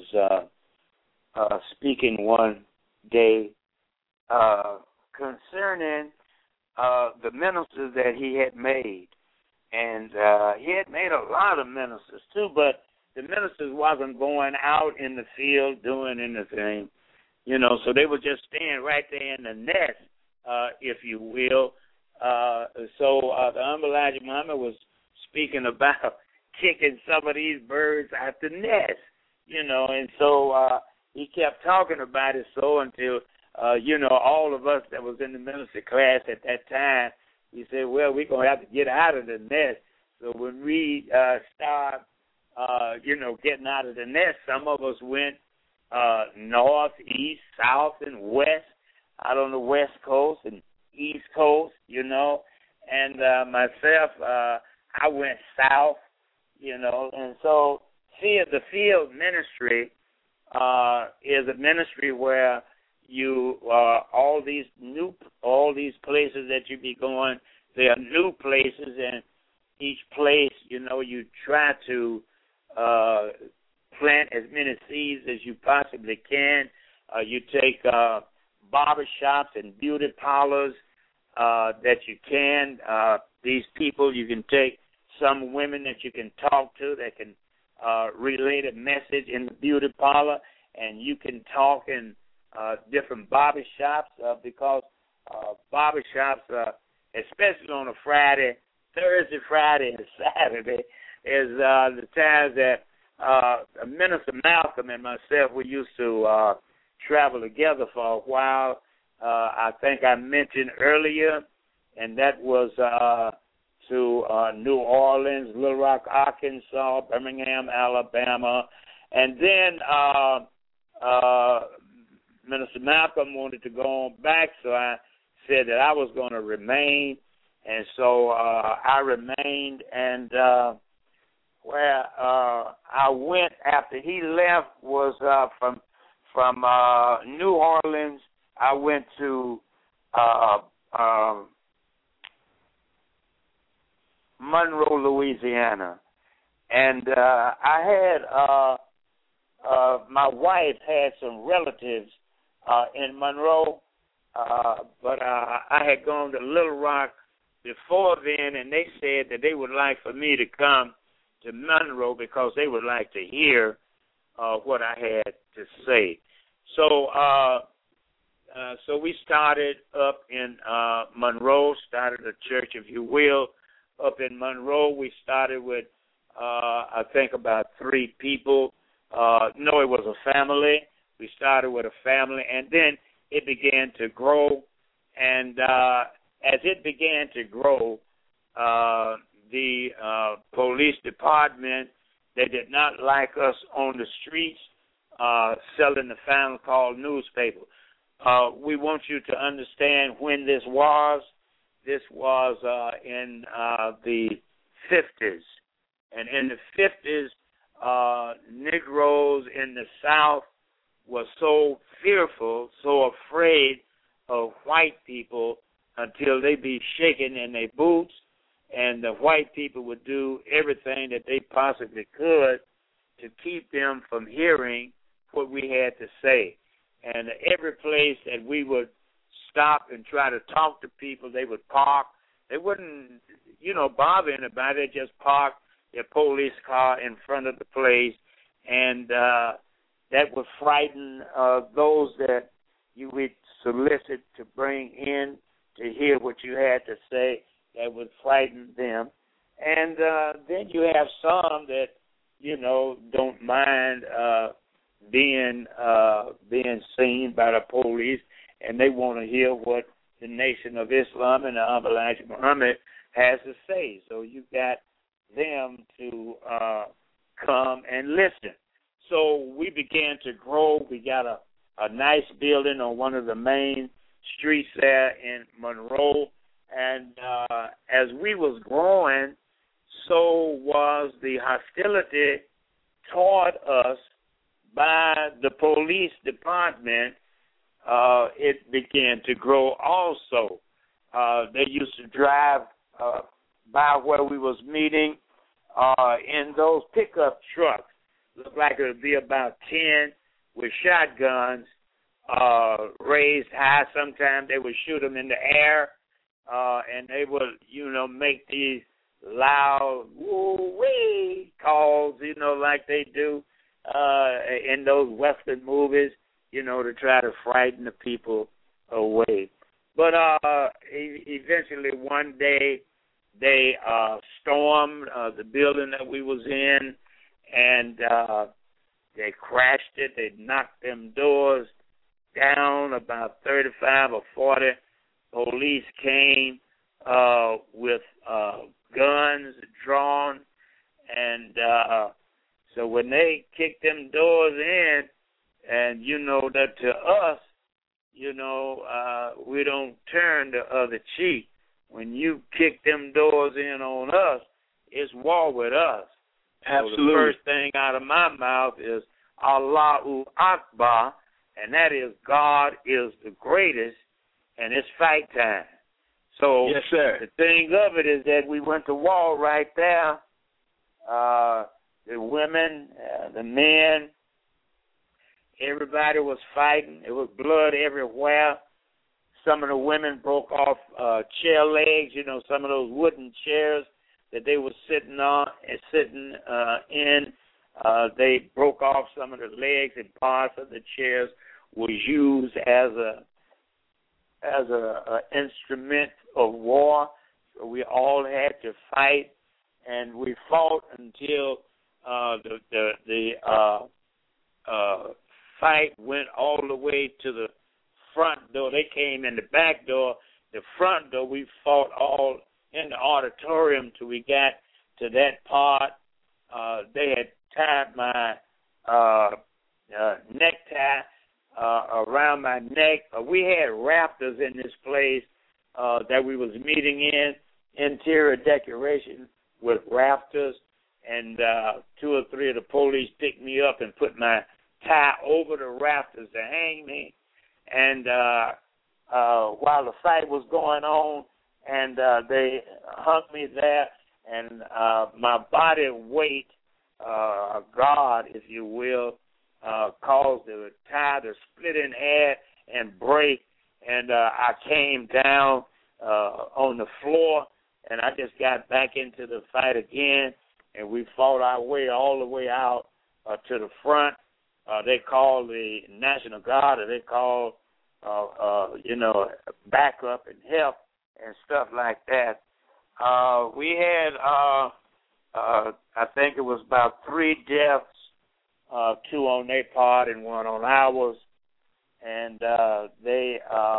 Speaker 4: speaking one day concerning the ministers that he had made. And he had made a lot of ministers, too, but the ministers wasn't going out in the field doing anything, you know, so they were just staying right there in the nest, if you will. So the Honorable Elijah Muhammad was speaking about kicking some of these birds out the nest, you know, and so he kept talking about it so until, you know, all of us that was in the ministry class at that time, we said, well, we're going to have to get out of the nest. So when we start, you know, getting out of the nest, some of us went north, east, south, and west, out on the west coast and east coast, you know. And myself, I went south, you know. And so the field ministry is a ministry where you all these places that you be going, they are new places, and each place, you know, you try to plant as many seeds as you possibly can. You take barbershops and beauty parlors that you can. These people, you can take some women that you can talk to that can relay the message in the beauty parlor, and you can talk in different barbershops because barbershops, especially on a Friday, Thursday, Friday, and Saturday, is the times that Minister Malcolm and myself, we used to travel together for a while. I think I mentioned earlier, and that was to New Orleans, Little Rock, Arkansas, Birmingham, Alabama, and then Minister Malcolm wanted to go on back, so I said that I was going to remain, and so I remained, and where I went after he left was from New Orleans. I went to Monroe, Louisiana, and I had my wife had some relatives in Monroe, but I had gone to Little Rock before then, and they said that they would like for me to come to Monroe because they would like to hear what I had to say. So so we started up in Monroe, started a church, if you will, up in Monroe. We started with, I think, about 3 people. No, it was a family. We started with a family, and then it began to grow. And as it began to grow, the police department, they did not like us on the streets selling the final call newspaper. We want you to understand when this was. This was in the 50s. And in the 50s, Negroes in the South were so fearful, so afraid of white people until they be shaken in their boots, and the white people would do everything that they possibly could to keep them from hearing what we had to say. And every place that we would stop and try to talk to people, they would park. They wouldn't, bother anybody. They just park their police car in front of the place, and that would frighten those that you would solicit to bring in to hear what you had to say. That would frighten them. And then you have some that, don't mind being seen by the police, and they want to hear what the Nation of Islam and the Honorable Elijah Muhammad has to say. So you got them to come and listen. So we began to grow. We got a nice building on one of the main streets there in Monroe. And as we was growing, so was the hostility toward us by the police department. It began to grow also. They used to drive by where we was meeting in those pickup trucks. Looked like it would be about 10 with shotguns raised high. Sometimes they would shoot them in the air, and they would, make these loud woo-wee calls, like they do in those Western movies, to try to frighten the people away. But eventually one day they stormed the building that we was in, and they crashed it. They knocked them doors down. About 35 or 40 police came with guns drawn, and so when they kicked them doors in, and that to us, we don't turn the other cheek. When you kick them doors in on us, it's war with us.
Speaker 3: Absolutely.
Speaker 4: So the first thing out of my mouth is Allahu Akbar, and that is God is the greatest, and it's fight time. So
Speaker 3: yes, sir.
Speaker 4: The thing of it is that we went to war right there. The women, the men, everybody was fighting. It was blood everywhere. Some of the women broke off chair legs, some of those wooden chairs that they were sitting on and sitting in. They broke off some of the legs, and parts of the chairs was used as a instrument of war. So we all had to fight, and we fought until the fight went all the way to the front door. They came in the back door. The front door, we fought all in the auditorium till we got to that part. They had tied my necktie around my neck. We had rafters in this place that we was meeting in, interior decoration with rafters, and 2 or 3 of the police picked me up and put my tie over the rafters to hang me. And while the fight was going on, and they hung me there, and my body weight, God, if you will, caused the tie to split in half and break, and I came down on the floor, and I just got back into the fight again, and we fought our way all the way out to the front. They called the National Guard, or they called, backup and help and stuff like that. We had, I think it was about 3 deaths, 2 on their part and 1 on ours, and they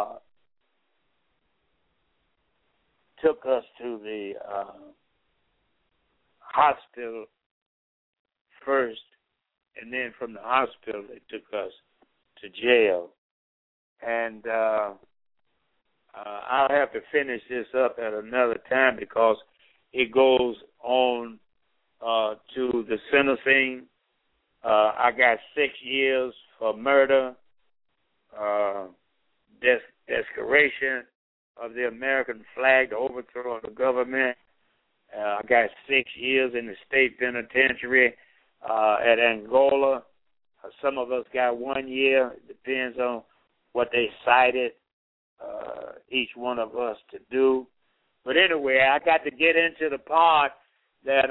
Speaker 4: took us to the hospital first, and then from the hospital they took us to jail. And I'll have to finish this up at another time because it goes on to the sentencing. I got 6 years for murder, desecration of the American flag, the overthrow of the government. I got 6 years in the state penitentiary at Angola. Some of us got 1 year. It depends on what they cited each one of us to do. But anyway, I got to get into the part that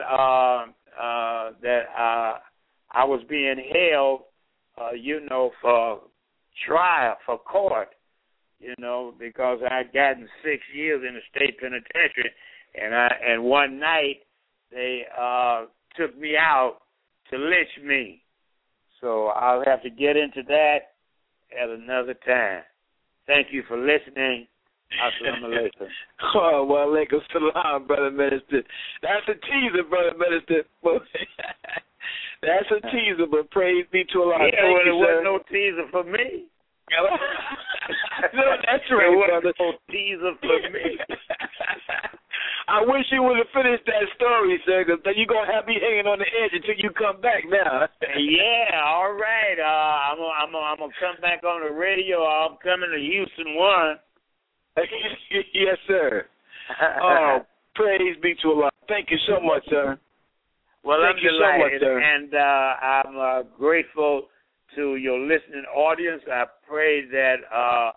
Speaker 4: I was being held, for trial, for court, because I had gotten 6 years in the state penitentiary, and one night they took me out to lynch me. So I'll have to get into that at another time. Thank you for listening. Assalamu alaikum.
Speaker 3: Oh, wa alaikum salam, Brother Minister. That's a teaser, Brother Minister. That's a teaser, but praise be to Allah.
Speaker 4: Yeah, well, there wasn't no teaser for me.
Speaker 3: No, that's right, brother.
Speaker 4: No teaser for me.
Speaker 3: I wish you would have finished that story, sir, because then you're going to have me hanging on the edge until you come back now.
Speaker 4: Yeah, all right. I'm going to come back on the radio. I'm coming to Houston 1.
Speaker 3: Yes, sir. Oh, praise be to Allah. Thank you so much, sir.
Speaker 4: Well,
Speaker 3: Thank
Speaker 4: I'm
Speaker 3: you
Speaker 4: delighted,
Speaker 3: so much, sir.
Speaker 4: And I'm grateful to your listening audience. I pray that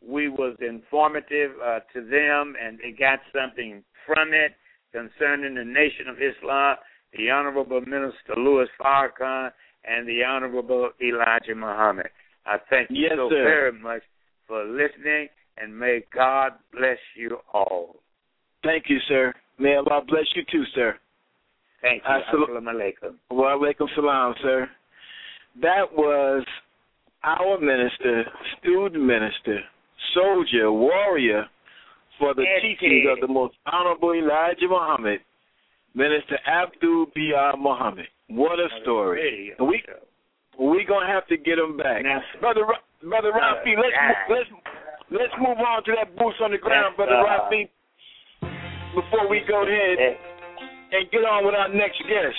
Speaker 4: we was informative to them, and they got something from it concerning the Nation of Islam, the Honorable Minister Louis Farrakhan, and the Honorable Elijah Muhammad. I thank you very much for listening, and may God bless you all.
Speaker 3: Thank you, sir. May Allah bless you too, sir.
Speaker 4: Thank you. Assalamu alaikum.
Speaker 3: Wa alaikum salam, sir. That was our minister, student minister, soldier, warrior for the teachings of the most honorable Elijah Muhammad, Minister Abdul B.R. Muhammad. What a story. We're going to have to get him back. Now, Brother Rafi, let's move on to that boots on the ground, Brother Rafi, before we go ahead and get on with our next guest.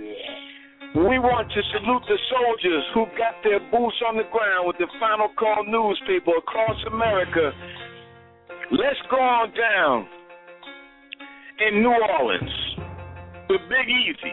Speaker 3: We want to salute the soldiers who got their boots on the ground with the Final Call newspaper across America. Let's go on down in New Orleans, the Big Easy.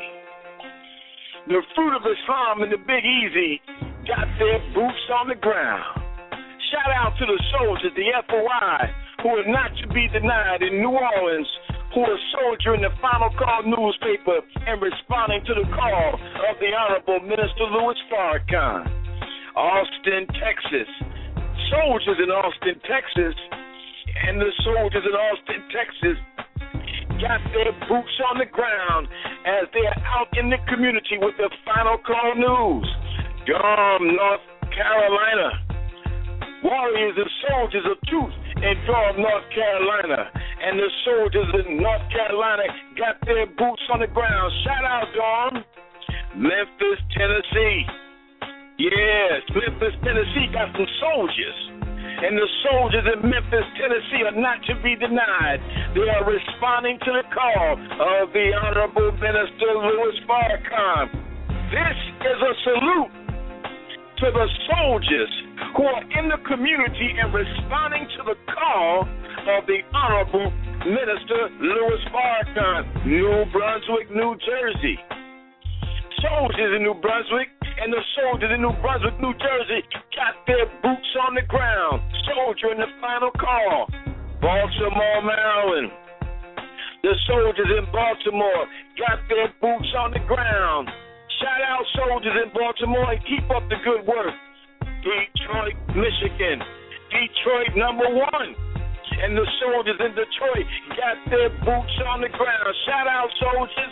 Speaker 3: The Fruit of Islam and the Big Easy got their boots on the ground. Shout out to the soldiers, the FOI, who are not to be denied in New Orleans, who are soldiering the Final Call newspaper and responding to the call of the Honorable Minister Louis Farrakhan. Austin, Texas. Soldiers in Austin, Texas, and the soldiers in Austin, Texas got their boots on the ground as they are out in the community with the Final Call news. Durham, North Carolina. Warriors and soldiers of truth in Durham, North Carolina. And the soldiers in North Carolina got their boots on the ground. Shout out, Durham. Memphis, Tennessee. Yes, Memphis, Tennessee got some soldiers. And the soldiers in Memphis, Tennessee are not to be denied. They are responding to the call of the Honorable Minister Louis Farrakhan. This is a salute to the soldiers who are in the community and responding to the call of the Honorable Minister Louis Farrakhan, New Brunswick, New Jersey. Soldiers in New Brunswick and the soldiers in New Brunswick, New Jersey got their boots on the ground, soldiering the Final Call. Baltimore, Maryland. The soldiers in Baltimore got their boots on the ground. Shout out soldiers in Baltimore and keep up the good work. Detroit, Michigan. Detroit, number one. And the soldiers in Detroit got their boots on the ground. Shout out soldiers.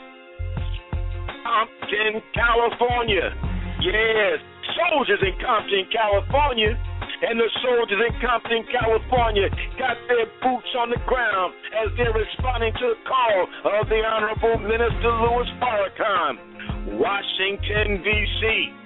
Speaker 3: Compton, California. Yes, soldiers in Compton, California. And the soldiers in Compton, California got their boots on the ground as they're responding to the call of the Honorable Minister Louis Farrakhan. Washington, D.C.,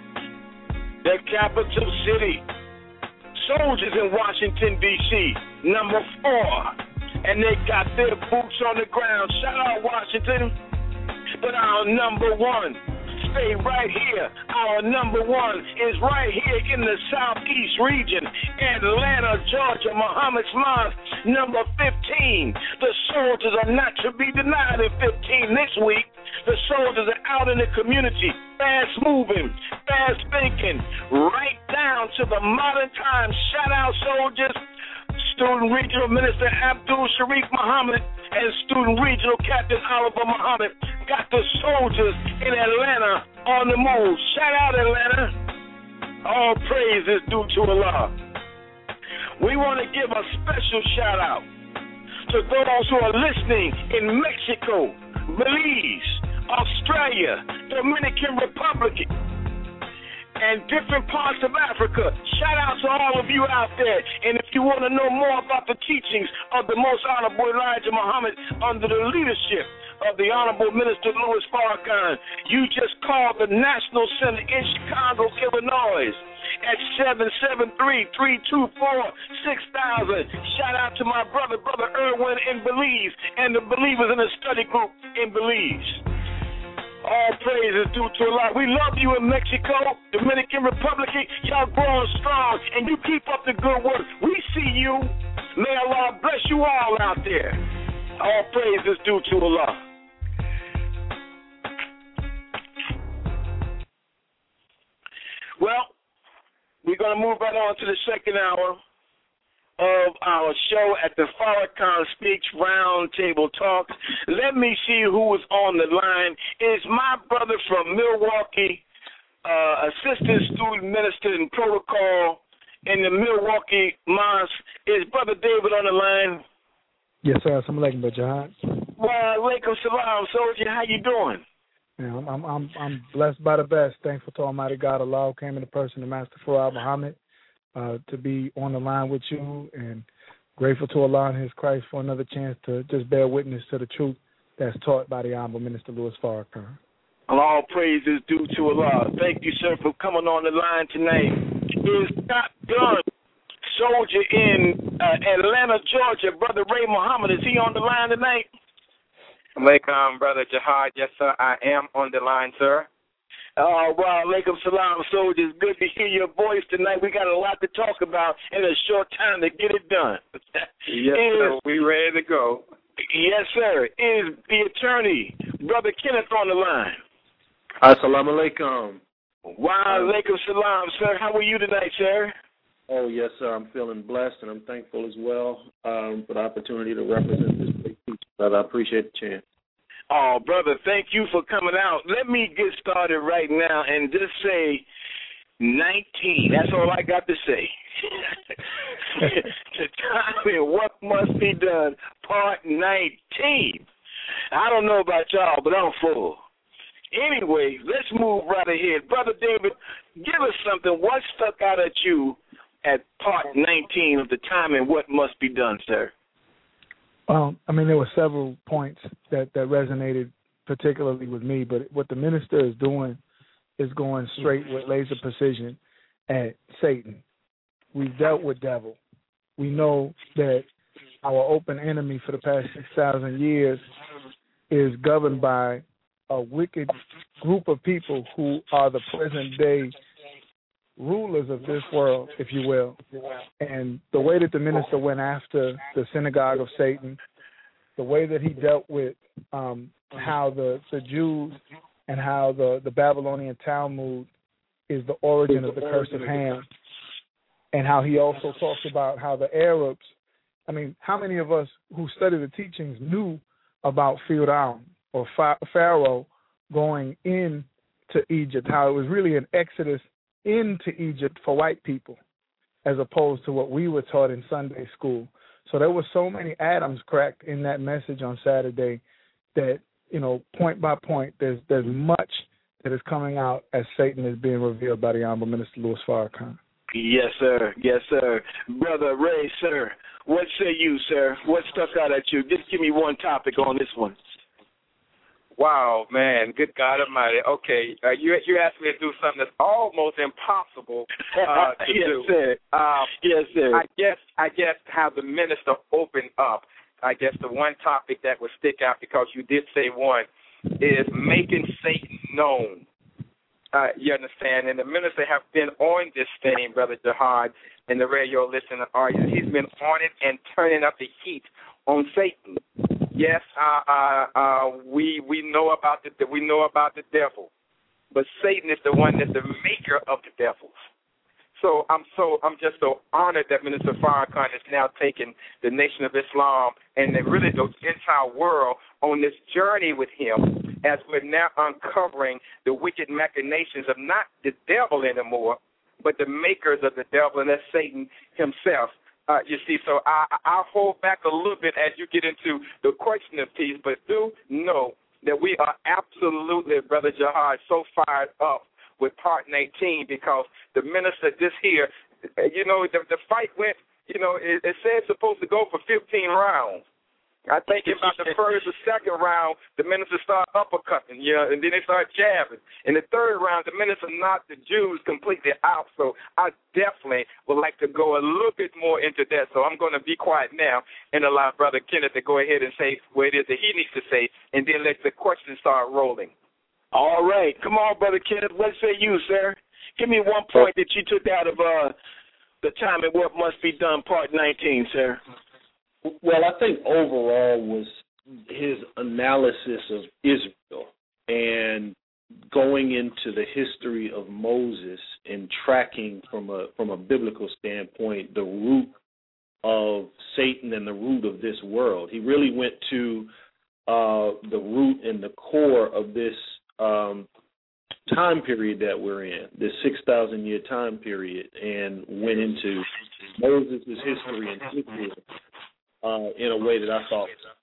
Speaker 3: the capital city. Soldiers in Washington, D.C., number 4. And they got their boots on the ground. Shout out Washington. But our number 1, stay right here. Our number 1 is right here in the southeast region, Atlanta, Georgia, Muhammad's Mosque, number 15. The soldiers are not to be denied in 15 this week. The soldiers are out in the community, fast moving, fast thinking, right down to the modern times. Shout out soldiers. Student Regional Minister Abdul Sharif Muhammad and Student Regional Captain Oliver Muhammad got the soldiers in Atlanta on the move. Shout out Atlanta. All praise is due to Allah. We want to give a special shout out to those who are listening in Mexico, Belize, Australia, Dominican Republic, and different parts of Africa. Shout out to all of you out there. And if you want to know more about the teachings of the Most Honorable Elijah Muhammad under the leadership of the Honorable Minister Louis Farrakhan, you just call the National Center in Chicago, Illinois at 773-324-6000. Shout out to my brother Erwin in Belize and the believers in the study group in Belize. All praise is due to Allah. We love you in Mexico, Dominican Republic. Y'all growing strong, and you keep up the good work. We see you. May Allah bless you all out there. All praise is due to Allah. Well, we're going to move right on to the second hour of our show at the Farrakhan Speaks Roundtable Talks. Let me see who is on the line. It's my brother from Milwaukee, assistant student minister in protocol in the Milwaukee Mosque. Is Brother David on the line?
Speaker 1: Yes, sir. Assalamu alaikum, Brother Jihad.
Speaker 3: Wa alaikum salam, soldier. How you doing?
Speaker 1: Yeah, I'm blessed by the best. Thankful to Almighty God, Allah, who came in the person of Master Farad Muhammad, to be on the line with you, and grateful to Allah and His Christ for another chance to just bear witness to the truth that's taught by the Honorable Minister Louis Farrakhan.
Speaker 3: All praise is due to Allah. Thank you, sir, for coming on the line tonight. Is Scott Gunn, soldier in Atlanta, Georgia. Brother Ray Muhammad, is he on the line tonight?
Speaker 5: Alaikum, Brother Jihad. Yes, sir, I am on the line, sir.
Speaker 3: Wow, alaikum salam, soldiers. Good to hear your voice tonight. We got a lot to talk about in a short time to get it done.
Speaker 5: Yes, sir, we ready to go.
Speaker 3: Yes, sir. Is the attorney, Brother Kenneth, on the line?
Speaker 6: Assalamu alaikum.
Speaker 3: Wa alaikum salam, sir. How are you tonight, sir?
Speaker 6: Oh, yes, sir. I'm feeling blessed, and I'm thankful as well for the opportunity to represent this big teacher, brother. I appreciate the chance.
Speaker 3: Oh, brother, thank you for coming out. Let me get started right now and just say 19. That's all I got to say. The time and what must be done, part 19. I don't know about y'all, but I'm full. Anyway, let's move right ahead. Brother David, give us something. What stuck out at you at part 19 of the time and what must be done, sir?
Speaker 1: There were several points that resonated particularly with me, but what the minister is doing is going straight with laser precision at Satan. We've dealt with devil. We know that our open enemy for the past 6,000 years is governed by a wicked group of people who are the present-day rulers of this world, if you will. And the way that the minister went after the synagogue of Satan, the way that he dealt with how the Jews and how the Babylonian Talmud is the origin of the curse of Ham, and how he also talks about how the Arabs, how many of us who study the teachings knew about Pharaoh or Pharaoh going into Egypt, how it was really an exodus into Egypt for white people, as opposed to what we were taught in Sunday school. So there were so many atoms cracked in that message on Saturday that, point by point, there's much that is coming out as Satan is being revealed by the Honorable Minister Louis Farrakhan.
Speaker 3: Yes, sir. Yes, sir. Brother Ray, sir, what say you, sir? What stuck out at you? Just give me one topic on this one.
Speaker 5: Wow, man, good God Almighty. Okay, you asked me to do something that's almost impossible to
Speaker 3: yes,
Speaker 5: do.
Speaker 3: Sir. Yes, sir.
Speaker 5: I guess how the minister opened up, I guess the one topic that would stick out, because you did say one, is making Satan known. You understand? And the minister have been on this thing, Brother Jihad, and the radio listener audience. He's been on it and turning up the heat on Satan. Yes, we know about the devil, but Satan is the one that's the maker of the devils. So I'm just so honored that Minister Farrakhan is now taking the Nation of Islam and really the entire world on this journey with him, as we're now uncovering the wicked machinations of not the devil anymore, but the makers of the devil, and that's Satan himself. You see, so I'll hold back a little bit as you get into the questioning piece, but do know that we are absolutely, Brother Jihad, so fired up with Part 19, because the minister this here, the fight went, it said it's supposed to go for 15 rounds. I think about the first or second round, the minister started uppercutting, and then they started jabbing. In the third round, the minister knocked the Jews completely out. So I definitely would like to go a little bit more into that. So I'm going to be quiet now and allow Brother Kenneth to go ahead and say what it is that he needs to say, and then let the questions start rolling.
Speaker 3: All right. Come on, Brother Kenneth. What say you, sir? Give me one point that you took out of the time and what must be done, Part 19, sir.
Speaker 6: Well, I think overall was his analysis of Israel and going into the history of Moses and tracking from a biblical standpoint the root of Satan and the root of this world. He really went to the root and the core of this time period that we're in, this 6,000-year time period, and went into Moses' history and Israel in a way that I thought.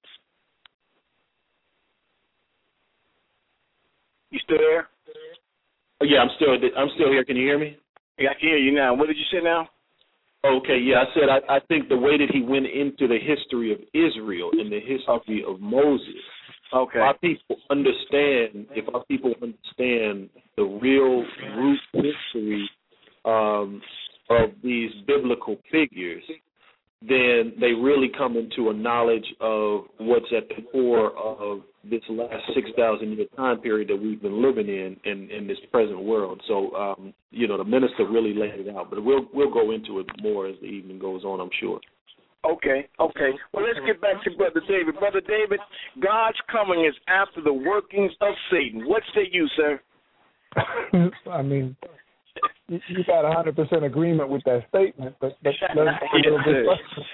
Speaker 3: You still there?
Speaker 6: Oh, yeah, I'm still here. Can you hear me?
Speaker 3: Yeah, I can hear you now. What did you say now?
Speaker 6: Okay, yeah, I said I think the way that he went into the history of Israel and the history of Moses,
Speaker 3: okay,
Speaker 6: if our people understand the real root history of these biblical figures, then they really come into a knowledge of what's at the core of this last 6,000-year time period that we've been living in this present world. So, the minister really laid it out, but we'll go into it more as the evening goes on, I'm sure.
Speaker 3: Okay. Well, let's get back to Brother David. Brother David, God's coming is after the workings of Satan. What say you, sir?
Speaker 1: I mean, you got 100% agreement with that statement, but let's a little bit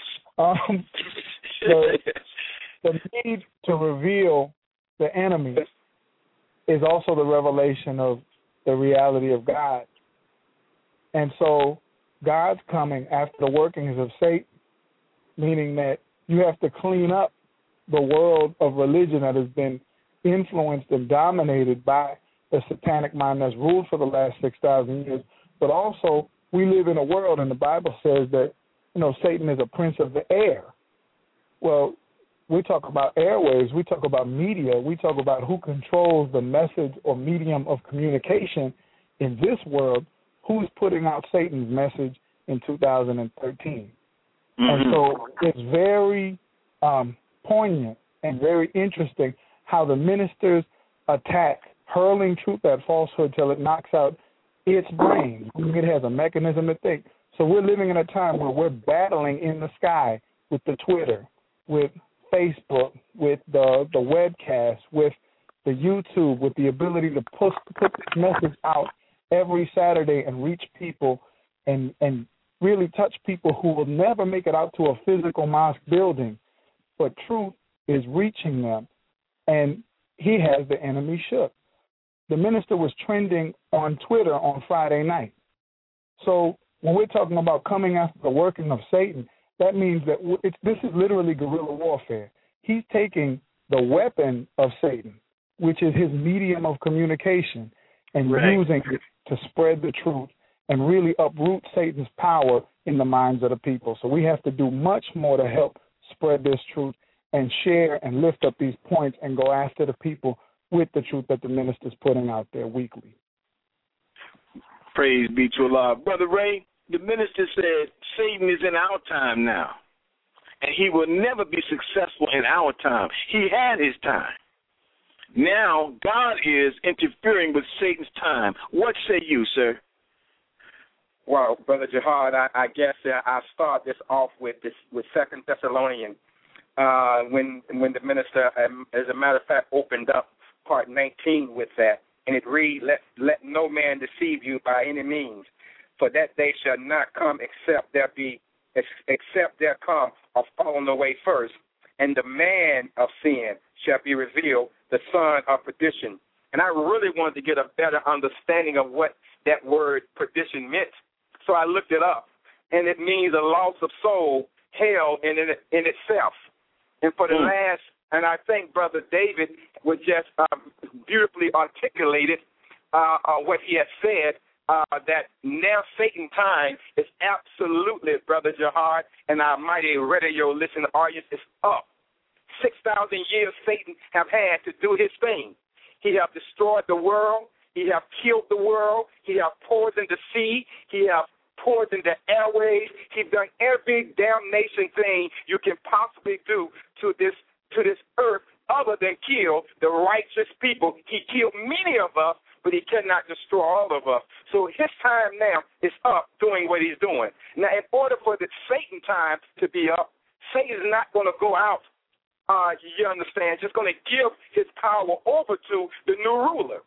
Speaker 1: the need to reveal the enemy is also the revelation of the reality of God. And so God's coming after the workings of Satan, meaning that you have to clean up the world of religion that has been influenced and dominated by the satanic mind that's ruled for the last 6,000 years. But also, we live in a world, and the Bible says that, Satan is a prince of the air. Well, we talk about airwaves, we talk about media, we talk about who controls the message or medium of communication in this world, who's putting out Satan's message in 2013. Mm-hmm. And so it's very poignant and very interesting how the ministers attack hurling truth at falsehood till it knocks out its brain. It has a mechanism to think. So we're living in a time where we're battling in the sky with the Twitter, with Facebook, with the webcast, with the YouTube, with the ability to put this message out every Saturday and reach people and really touch people who will never make it out to a physical mosque building. But truth is reaching them, and he has the enemy shook. The minister was trending on Twitter on Friday night. So when we're talking about coming after the working of Satan, that means that this is literally guerrilla warfare. He's taking the weapon of Satan, which is his medium of communication, and using it to spread the truth and really uproot Satan's power in the minds of the people. So we have to do much more to help spread this truth and share and lift up these points and go after the people with the truth that the minister's putting out there weekly.
Speaker 3: Praise be to Allah. Brother Ray, the minister said Satan is in our time now, and he will never be successful in our time. He had his time. Now God is interfering with Satan's time. What say you, sir?
Speaker 5: Well, Brother Jihad, I guess I'll start this off with 2 Thessalonians, when the minister, as a matter of fact, opened up part 19 with that, and it reads, let no man deceive you by any means, for that day shall not come except there come a falling away first, and the man of sin shall be revealed, the son of perdition. And I really wanted to get a better understanding of what that word perdition meant. So I looked it up, and it means a loss of soul, hell in itself. And for the last, and I think Brother David was just beautifully articulated what he had said, that now Satan time is absolutely, Brother Jihad, and our mighty radio listening audience is up. 6,000 years Satan have had to do his thing. He have destroyed the world. He have killed the world. He have poisoned the sea. He have poisoned the airways. He's done every damnation thing you can possibly do to this earth other than kill the righteous people. He killed many of us, but he cannot destroy all of us. So his time now is up doing what he's doing. Now, in order for the Satan time to be up, Satan is not going to go out, you understand, just going to give his power over to the new ruler.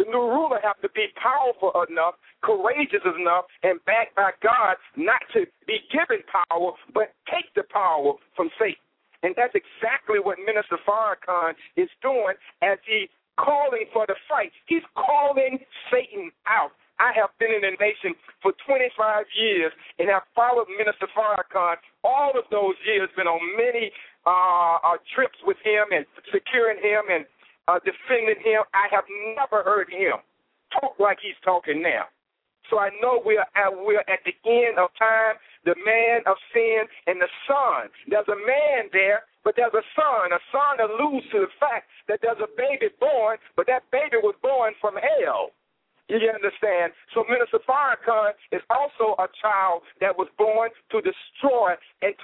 Speaker 5: The new ruler has to be powerful enough, courageous enough, and backed by God not to be given power, but take the power from Satan. And that's exactly what Minister Farrakhan is doing as he's calling for the fight. He's calling Satan out. I have been in the nation for 25 years and have followed Minister Farrakhan all of those years, been on many trips with him and securing him and defending him. I have never heard him talk like he's talking now. So I know we're at the end of time, the man of sin and the son. There's a man there, but there's a son. A son alludes to the fact that there's a baby born, but that baby was born from hell. You understand? So Minister Farrakhan is also a child that was born to destroy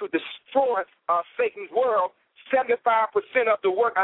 Speaker 5: Satan's world. 75% of the work,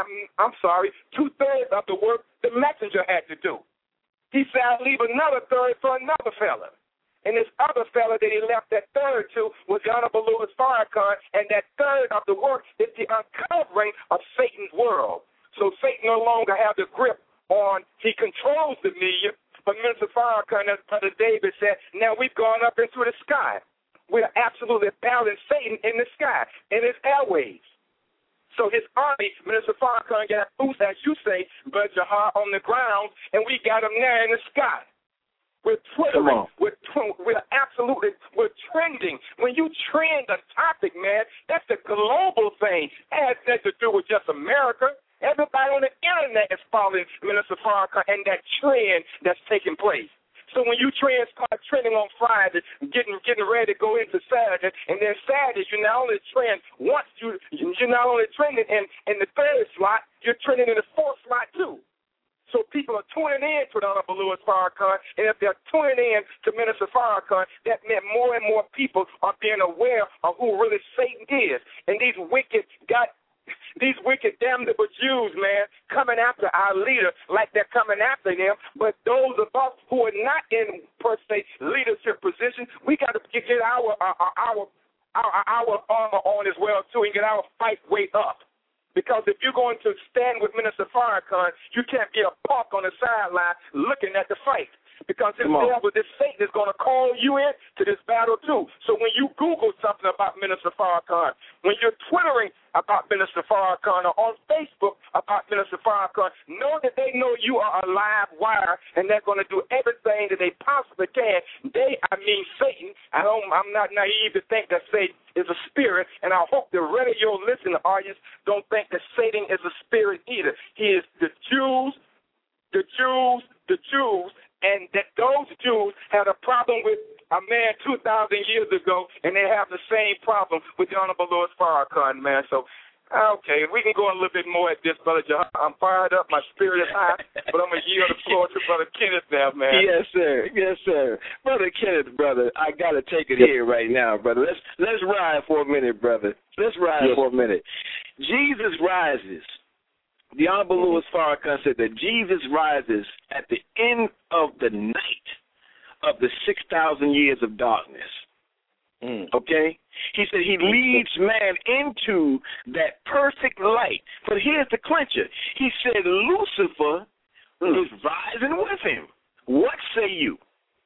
Speaker 5: 2/3 of the work the messenger had to do. He said, I'll leave another third for another fella. And this other fella that he left that third to was the Honorable Louis Farrakhan, and that third of the work is the uncovering of Satan's world. So Satan no longer has the grip on, he controls the media, but Minister Farrakhan, as Brother David said, now we've gone up into the sky. We're absolutely battling Satan in the sky, in his airways. So his army, Minister Farrakhan, got boots, as you say, Brother Jahar, on the ground, and we got him there in the sky. We're twittering. We're trending. When you trend a topic, man, that's a global thing. It has nothing to do with just America. Everybody on the internet is following Minister Farrakhan and that trend that's taking place. So when you start trending on Friday, getting ready to go into Saturday, and then Saturday you not only trend once, you're not only trending in the third slot, you're trending in the fourth slot too. So people are tuning in to the Honorable Louis Farrakhan, and if they're tuning in to Minister Farrakhan, that meant more and more people are being aware of who really Satan is. And these wicked damnable Jews, man, coming after our leader like they're coming after him. But those of us who are not in, per se, leadership position, we got to get our armor on as well, too, and get our fight weight up. Because if you're going to stand with Minister Farrakhan, you can't be a punk on the sideline looking at the fight. Because this Satan is going to call you in to this battle, too. So when you Google something about Minister Farrakhan, when you're Twittering about Minister Farrakhan or on Facebook about Minister Farrakhan, know that they know you are a live wire, and they're going to do everything that they possibly can. Satan. I'm not naive to think that Satan is a spirit, and I hope the radio listening audience don't think that Satan is a spirit either. He is the Jews, and that those Jews had a problem with a man 2,000 years ago, and they have the same problem with the Honorable Louis Farrakhan, man. So, okay, we can go a little bit more at this, Brother Jahar. I'm fired up. My spirit is high, but I'm going to yield the floor to Brother Kenneth now, man.
Speaker 7: Yes, sir. Yes, sir. Brother Kenneth, brother, I got to take it here right now, brother. Let's ride for a minute, brother. Let's ride for a minute. Jesus rises. The Honorable Louis Farrakhan said that Jesus rises at the end of the night of the 6,000 years of darkness. Okay? He said he leads man into that perfect light. But here's the clincher. He said Lucifer is rising with him. What say you?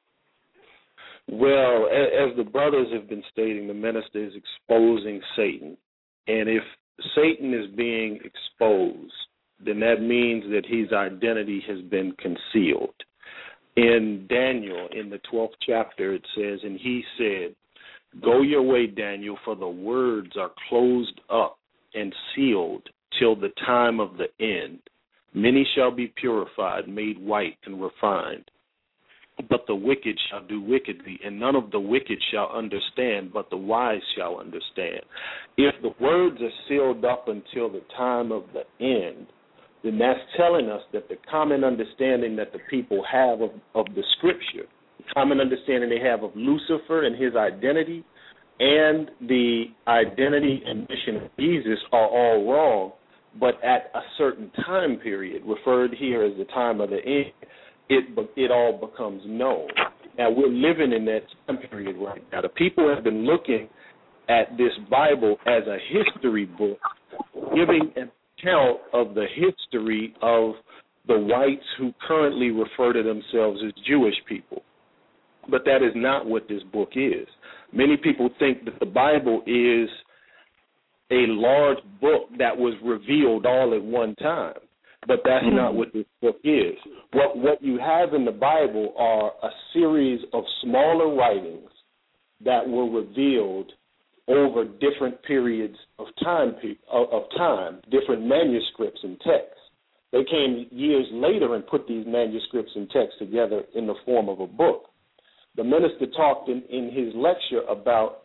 Speaker 6: Well, as the brothers have been stating, the minister is exposing Satan. And if Satan is being exposed, then that means that his identity has been concealed. In Daniel, in the 12th chapter, it says, and he said, "Go your way, Daniel, for the words are closed up and sealed till the time of the end. Many shall be purified, made white and refined. But the wicked shall do wickedly, and none of the wicked shall understand, but the wise shall understand." If the words are sealed up until the time of the end, then that's telling us that the common understanding that the people have of the Scripture, the common understanding they have of Lucifer and his identity, and the identity and mission of Jesus are all wrong, but at a certain time period, referred here as the time of the end, it all becomes known. Now, we're living in that time period right now. The people have been looking at this Bible as a history book, giving an account of the history of the whites who currently refer to themselves as Jewish people. But that is not what this book is. Many people think that the Bible is a large book that was revealed all at one time, but that's not what this book is. What you have in the Bible are a series of smaller writings that were revealed over different periods of time, different manuscripts and texts. They came years later and put these manuscripts and texts together in the form of a book. The minister talked in his lecture about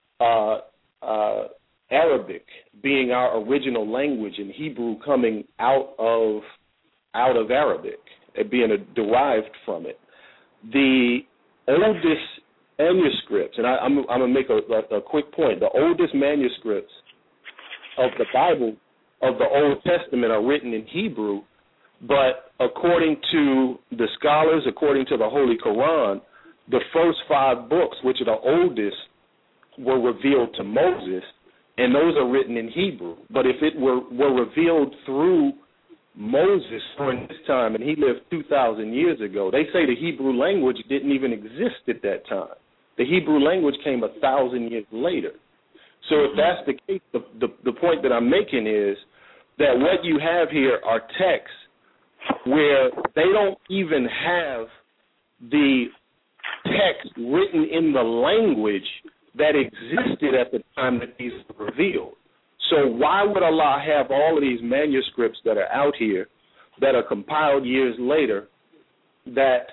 Speaker 6: Arabic being our original language and Hebrew coming out of Arabic, being derived from it. The oldest manuscripts, and I'm going to make a quick point, the oldest manuscripts of the Bible, of the Old Testament, are written in Hebrew, but according to the scholars, according to the Holy Quran, the first 5 books, which are the oldest, were revealed to Moses, and those are written in Hebrew. But if it were revealed through Moses during this time, and he lived 2,000 years ago, they say the Hebrew language didn't even exist at that time. The Hebrew language came 1,000 years later. So if that's the case, the point that I'm making is that what you have here are texts where they don't even have the text written in the language that existed at the time that these were revealed. So why would Allah have all of these manuscripts that are out here that are compiled years later that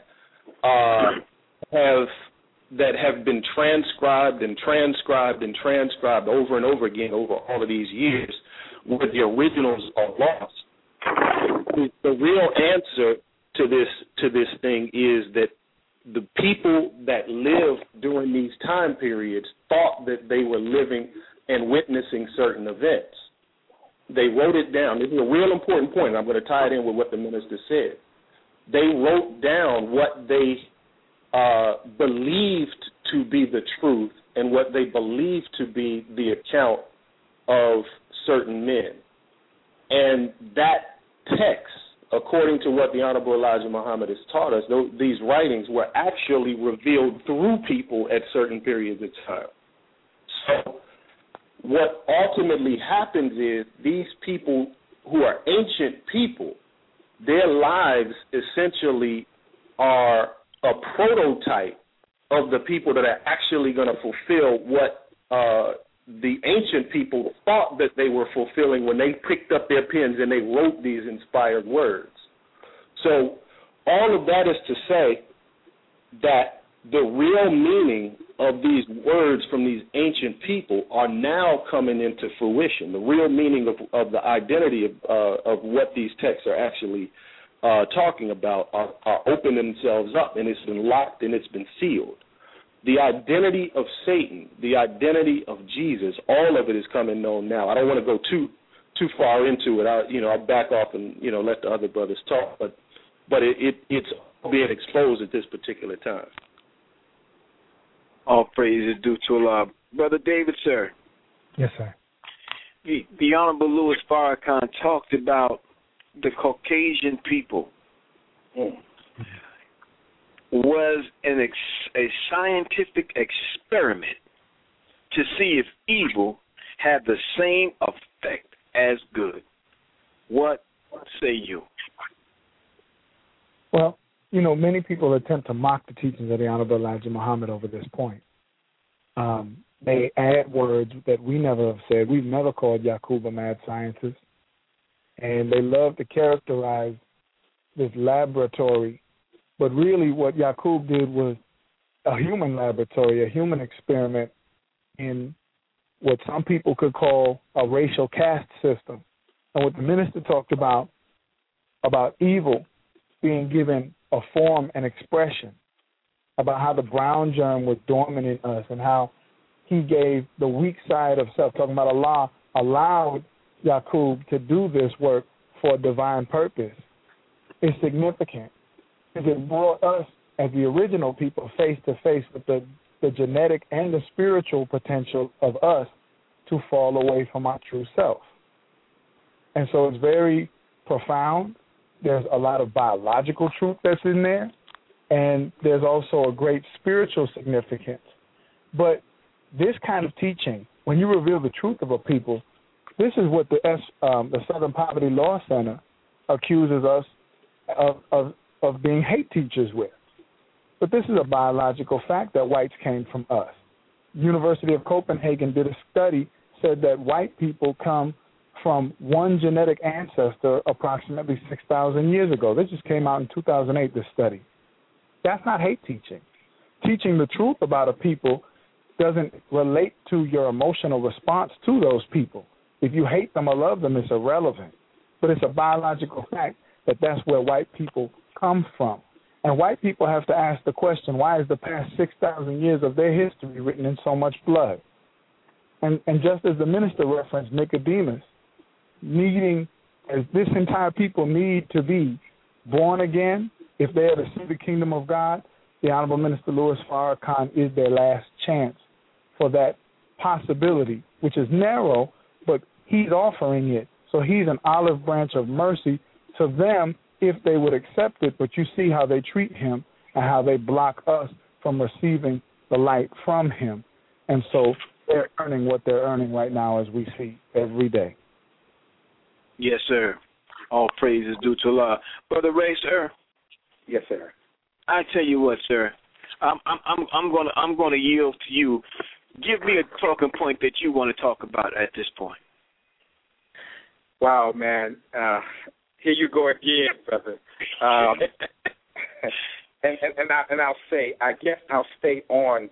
Speaker 6: have been transcribed and transcribed and transcribed over and over again over all of these years, where the originals are lost? The real answer to this thing is that the people that lived during these time periods thought that they were living and witnessing certain events. They wrote it down. This is a real important point. I'm going to tie it in with what the minister said. They wrote down what they believed to be the truth and what they believed to be the account of certain men. And that text, according to what the Honorable Elijah Muhammad has taught us, these writings were actually revealed through people at certain periods of time. So what ultimately happens is these people who are ancient people, their lives essentially are a prototype of the people that are actually going to fulfill what the ancient people thought that they were fulfilling when they picked up their pens and they wrote these inspired words. So all of that is to say that the real meaning of these words from these ancient people are now coming into fruition. The real meaning of the identity of what these texts are actually talking about are opening themselves up, and it's been locked and it's been sealed. The identity of Satan, the identity of Jesus, all of it is coming known now. I don't want to go too far into it. I'll back off and let the other brothers talk, but it's being exposed at this particular time.
Speaker 7: All praise is due to Allah. Brother David, sir.
Speaker 1: Yes, sir.
Speaker 7: The Honorable Louis Farrakhan talked about the Caucasian people was a scientific experiment to see if evil had the same effect as good. What say you?
Speaker 1: Well, many people attempt to mock the teachings of the Honorable Elijah Muhammad over this point. They add words that we never have said. We've never called Yaqub a mad scientist. And they love to characterize this laboratory. But really what Yaqub did was a human laboratory, a human experiment in what some people could call a racial caste system. And what the minister talked about evil being given a form and expression, about how the brown germ was dormant in us and how he gave the weak side of self, talking about Allah allowed Yaqub to do this work for a divine purpose, is significant. Because it brought us, as the original people, face to face with the genetic and the spiritual potential of us to fall away from our true self. And so it's very profound, there's a lot of biological truth that's in there, and there's also a great spiritual significance. But this kind of teaching, when you reveal the truth of a people, this is what the Southern Poverty Law Center accuses us of being hate teachers with. But this is a biological fact that whites came from us. University of Copenhagen did a study, said that white people come from one genetic ancestor approximately 6,000 years ago. This just came out in 2008, this study. That's not hate teaching. Teaching the truth about a people doesn't relate to your emotional response to those people. If you hate them or love them, it's irrelevant. But it's a biological fact that that's where white people come from. And white people have to ask the question, why is the past 6,000 years of their history written in so much blood? And just as the minister referenced Nicodemus, needing, as this entire people need to be born again, if they are to see the kingdom of God, the Honorable Minister Louis Farrakhan is their last chance for that possibility, which is narrow, but he's offering it. So he's an olive branch of mercy to them if they would accept it, but you see how they treat him and how they block us from receiving the light from him. And so they're earning what they're earning right now, as we see every day.
Speaker 7: Yes, sir. All praise is due to Allah. Brother Ray, sir.
Speaker 5: Yes, sir.
Speaker 7: I tell you what, sir. I'm gonna yield to you. Give me a talking point that you want to talk about at this point.
Speaker 5: Wow, man. Here you go again, brother. And I'll say, I guess I'll stay on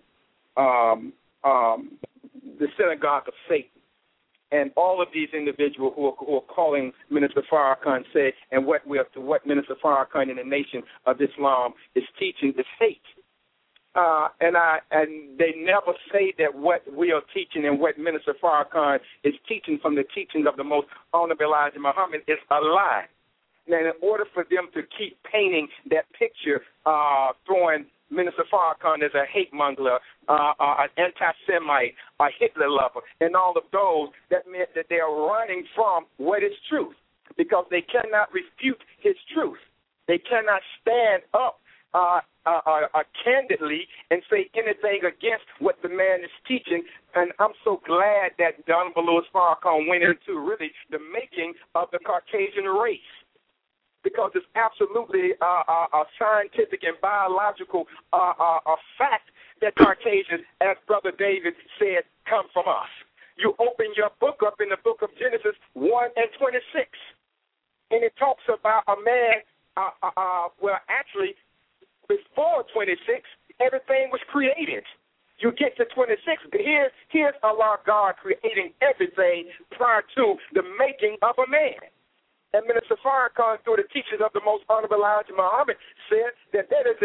Speaker 5: the synagogue of Satan. And all of these individuals who are calling Minister Farrakhan say, and what Minister Farrakhan in the Nation of Islam is teaching is hate. And they never say that what we are teaching and what Minister Farrakhan is teaching from the teachings of the most honorable Elijah Muhammad is a lie. Now, in order for them to keep painting that picture, throwing Minister Farrakhan as a hate monger, an anti-Semite, a Hitler lover, and all of those, that meant that they are running from what is truth because they cannot refute his truth. They cannot stand up candidly and say anything against what the man is teaching. And I'm so glad that Honorable Louis Farrakhan went into really the making of the Caucasian race, because it's absolutely a scientific and biological fact that Caucasians, as Brother David said, come from us. You open your book up in the book of Genesis 1:26, and it talks about a man, actually, before 26, everything was created. You get to 26, here's Allah God creating everything prior to the making of a man. And Minister Farrakhan, through the teachings of the most honorable Elijah Muhammad, said that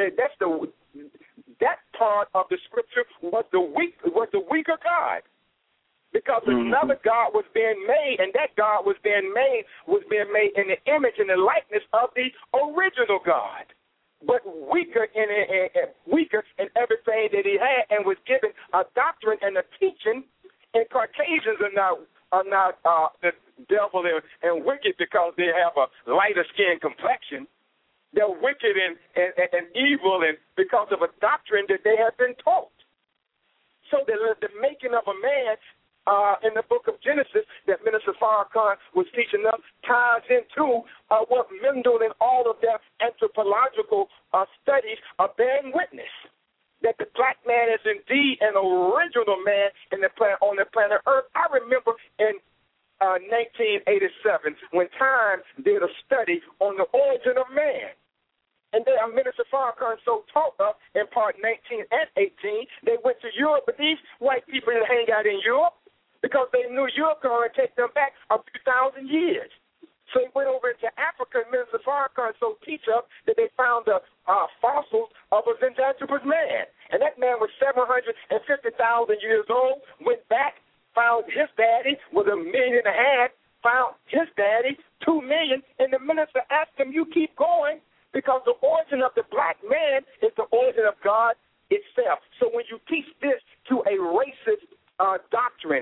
Speaker 5: that part of the scripture was the weaker God, because another God was being made, and that God was being made in the image and the likeness of the original God, but weaker in everything that he had, and was given a doctrine and a teaching. And Caucasians are not the devil and wicked because they have a lighter skin complexion. They're wicked and evil and because of a doctrine that they have been taught. So the making of a man in the book of Genesis that Minister Farrakhan was teaching us ties into what Mendel and all of their anthropological studies are bearing witness, that the black man is indeed an original man on the planet Earth. I remember in 1987 when Time did a study on the origin of man. And then Minister Farrakhan so taught us in part 19 and 18, they went to Europe, but these white people didn't hang out in Europe because they knew Europe could only take them back a few thousand years. So he went over into Africa, and Minister Farrakhan so teach us that they found the fossils of a Zinjanthropus man. And that man was 750,000 years old, went back, found his daddy was 1.5 million, found his daddy 2 million, and the minister asked him, you keep going, because the origin of the black man is the origin of God itself. So when you teach this to a racist doctrine,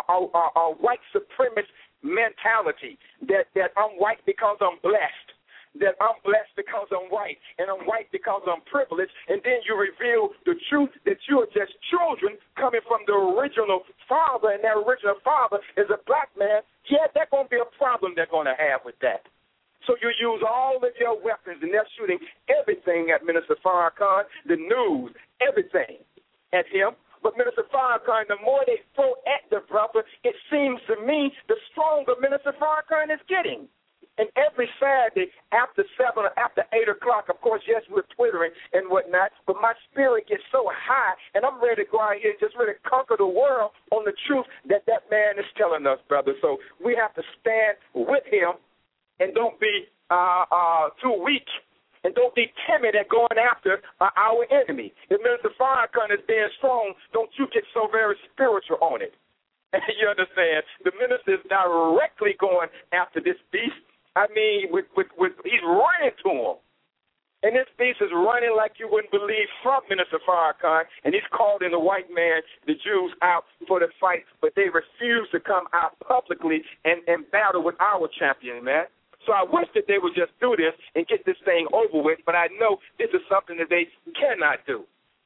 Speaker 5: a white supremacist mentality, that I'm white because I'm blessed, that I'm blessed because I'm white, and I'm white because I'm privileged, and then you reveal the truth that you are just children coming from the original father, and that original father is a black man, yeah, that's going to be a problem they're going to have with that. So you use all of your weapons, and they're shooting everything at Minister Farrakhan, the news, everything at him. But Minister Farrakhan, the more they throw at the brother, it seems to me the stronger Minister Farrakhan is getting. And every Saturday after 7 or after 8 o'clock, of course, yes, we're Twittering and whatnot, but my spirit gets so high, and I'm ready to go out here and just really conquer the world on the truth that that man is telling us, brother. So we have to stand with him and don't be too weak and don't be timid at going after our enemy. If Minister Farrakhan is being strong, don't you get so very spiritual on it. You understand? The minister is directly going after this beast. I mean, he's running to him. And this beast is running like you wouldn't believe from Minister Farrakhan, and he's calling the white man, the Jews, out for the fight, but they refuse to come out publicly and battle with our champion, man. So I wish that they would just do this and get this thing over with, but I know this is something that they cannot do.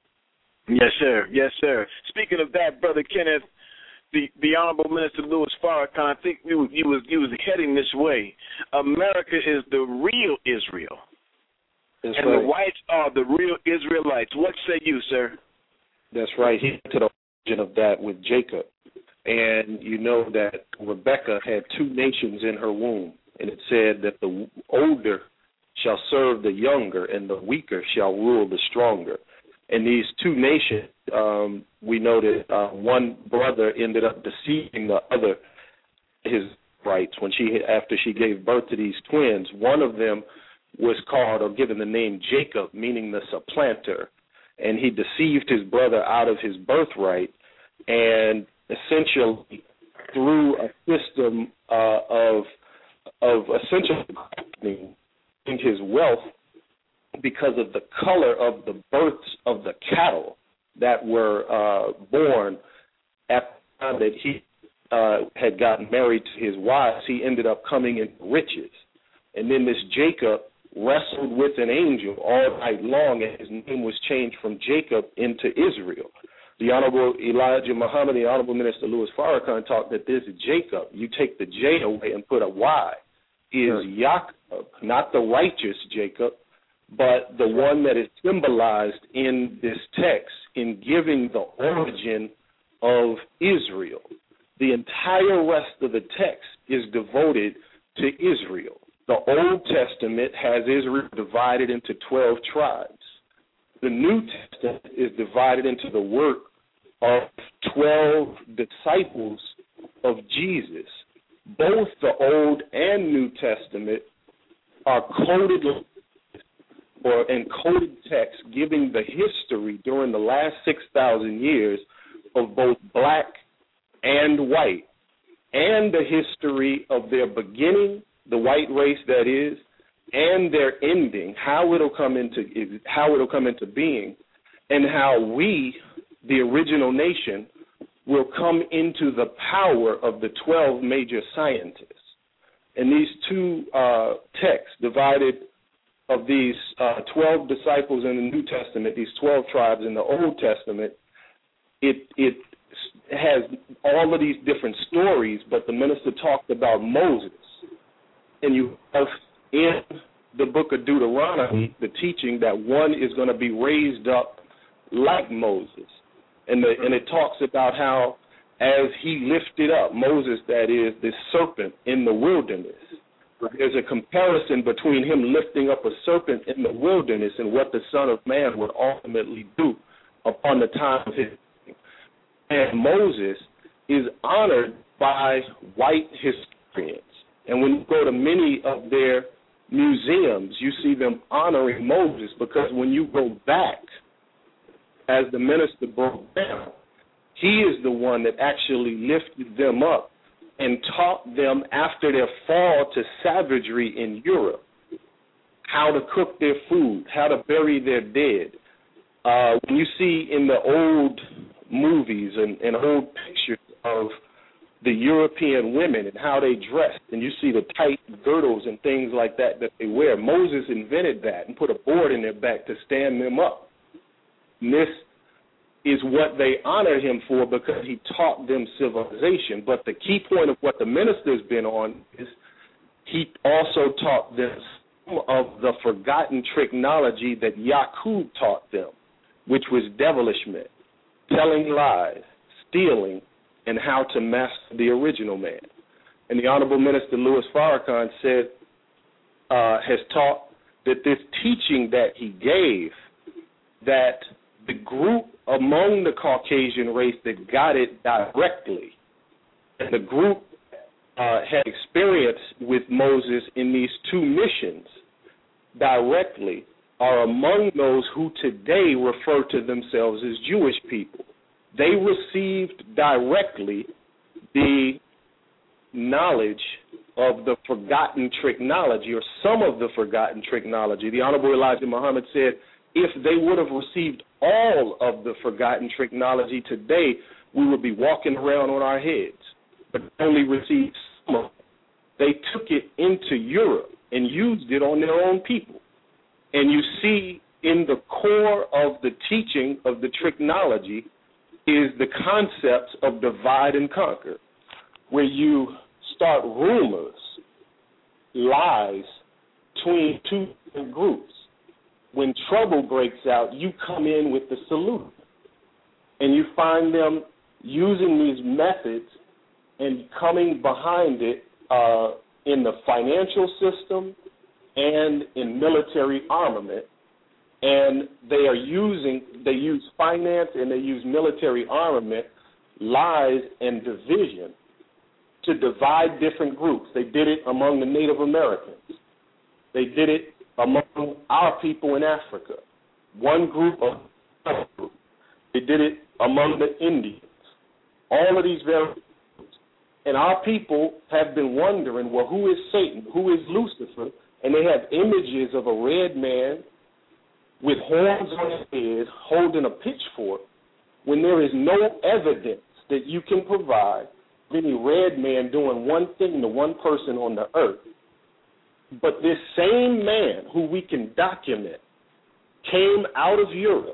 Speaker 7: Yes, sir. Yes, sir. Speaking of that, Brother Kenneth, the Honorable Minister Louis Farrakhan, I think he was heading this way. America is the real Israel.
Speaker 6: That's
Speaker 7: and
Speaker 6: right.
Speaker 7: The whites are the real Israelites. What say you, sir?
Speaker 6: That's right. He went to the origin of that with Jacob. And you know that Rebekah had 2 nations in her womb. And it said that the older shall serve the younger, and the weaker shall rule the stronger. And these 2 nations, we know that one brother ended up deceiving the other, his rights, after she gave birth to these twins. One of them was called or given the name Jacob, meaning the supplanter, and he deceived his brother out of his birthright, and essentially through a system of essentially his wealth because of the color of the births of the cattle that were born at the time that he had gotten married to his wives. He ended up coming into riches. And then this Jacob wrestled with an angel all night long, and his name was changed from Jacob into Israel. The Honorable Elijah Muhammad, the Honorable Minister Louis Farrakhan taught that this Jacob, you take the J away and put a Y, is Jacob, not the righteous Jacob, but the one that is symbolized in this text in giving the origin of Israel. The entire rest of the text is devoted to Israel. The Old Testament has Israel divided into 12 tribes. The New Testament is divided into the work of 12 disciples of Jesus. Both the Old and New Testament are coded or encoded text giving the history during the last 6,000 years of both black and white, and the history of their beginning, the white race that is, and their ending, how it'll come into being, and how we, the original nation, will come into the power of the 12 major scientists. And these 2 texts divided of these 12 disciples in the New Testament, these 12 tribes in the Old Testament, it has all of these different stories, but the minister talked about Moses. And you have in the book of Deuteronomy the teaching that one is going to be raised up like Moses. And it talks about how as he lifted up, Moses, that is, this serpent in the wilderness, there's a comparison between him lifting up a serpent in the wilderness and what the Son of Man would ultimately do upon the time of his. And Moses is honored by white historians. And when you go to many of their museums, you see them honoring Moses because when you go back, as the minister broke down, he is the one that actually lifted them up and taught them after their fall to savagery in Europe how to cook their food, how to bury their dead. When you see in the old movies and old pictures of the European women and how they dressed, and you see the tight girdles and things like that they wear. Moses invented that and put a board in their back to stand them up. And this is what they honor him for, because he taught them civilization. But the key point of what the minister's been on is he also taught them some of the forgotten tricknology that Yaqub taught them, which was devilishment, telling lies, stealing, and how to master the original man. And the Honorable Minister Louis Farrakhan said, has taught that this teaching that he gave, that the group among the Caucasian race that got it directly, and the group had experience with Moses in these two missions directly, are among those who today refer to themselves as Jewish people. They received directly the knowledge of the forgotten tricknology, or some of the forgotten tricknology. The Honorable Elijah Muhammad said, if they would have received all of the forgotten tricknology today, we would be walking around on our heads, but only received some of it. They took it into Europe and used it on their own people. And you see in the core of the teaching of the tricknology is the concepts of divide and conquer, where you start rumors, lies between two different groups. When trouble breaks out, you come in with the solution. And you find them using these methods and coming behind it in the financial system and in military armament. And they use finance and they use military armament, lies, and division to divide different groups. They did it among the Native Americans. They did it among our people in Africa. One group of another group. They did it among the Indians. All of these various groups. And our people have been wondering, well, who is Satan? Who is Lucifer? And they have images of a red man with horns on his head, holding a pitchfork, when there is no evidence that you can provide of any red man doing one thing to one person on the earth. But this same man, who we can document, came out of Europe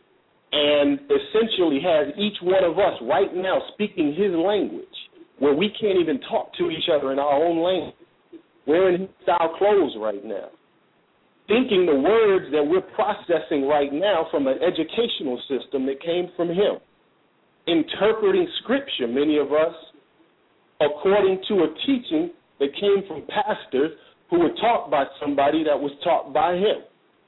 Speaker 6: and essentially has each one of us right now speaking his language, where we can't even talk to each other in our own language, wearing his style clothes right now, thinking the words that we're processing right now from an educational system that came from him, interpreting scripture, many of us, according to a teaching that came from pastors who were taught by somebody that was taught by him.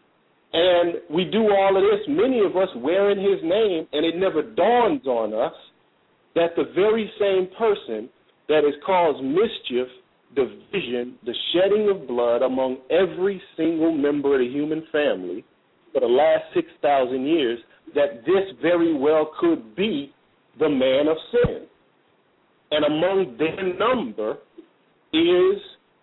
Speaker 6: And we do all of this, many of us wearing his name, and it never dawns on us that the very same person that has caused mischief, division, the shedding of blood among every single member of the human family for the last 6,000 years, that this very well could be the man of sin. And among their number is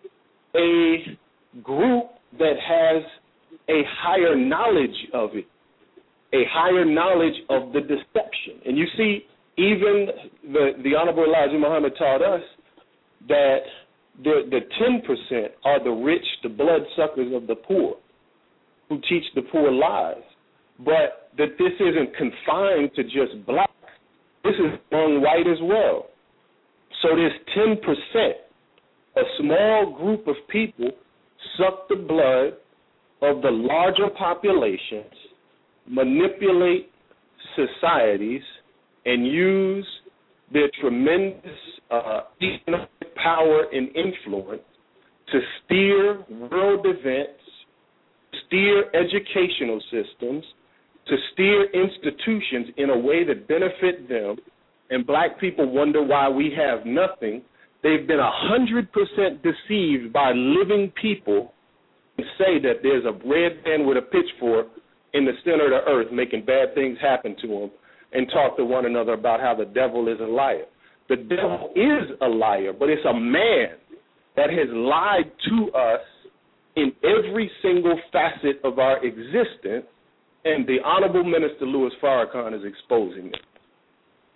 Speaker 6: a group that has a higher knowledge of it, a higher knowledge of the deception. And you see, even the Honorable Elijah Muhammad taught us that the 10% are the rich, the bloodsuckers of the poor, who teach the poor lies. But that this isn't confined to just black. This is among white as well. So this 10%, a small group of people, suck the blood of the larger populations, manipulate societies, and use their tremendous economic power and influence to steer world events, steer educational systems, to steer institutions in a way that benefit them, and black people wonder why we have nothing. They've been 100% deceived by living people who say that there's a red man with a pitchfork in the center of the earth making bad things happen to them, and talk to one another about how the devil is a liar. The devil is a liar, but it's a man that has lied to us in every single facet of our existence, and the Honorable Minister Louis Farrakhan is exposing it.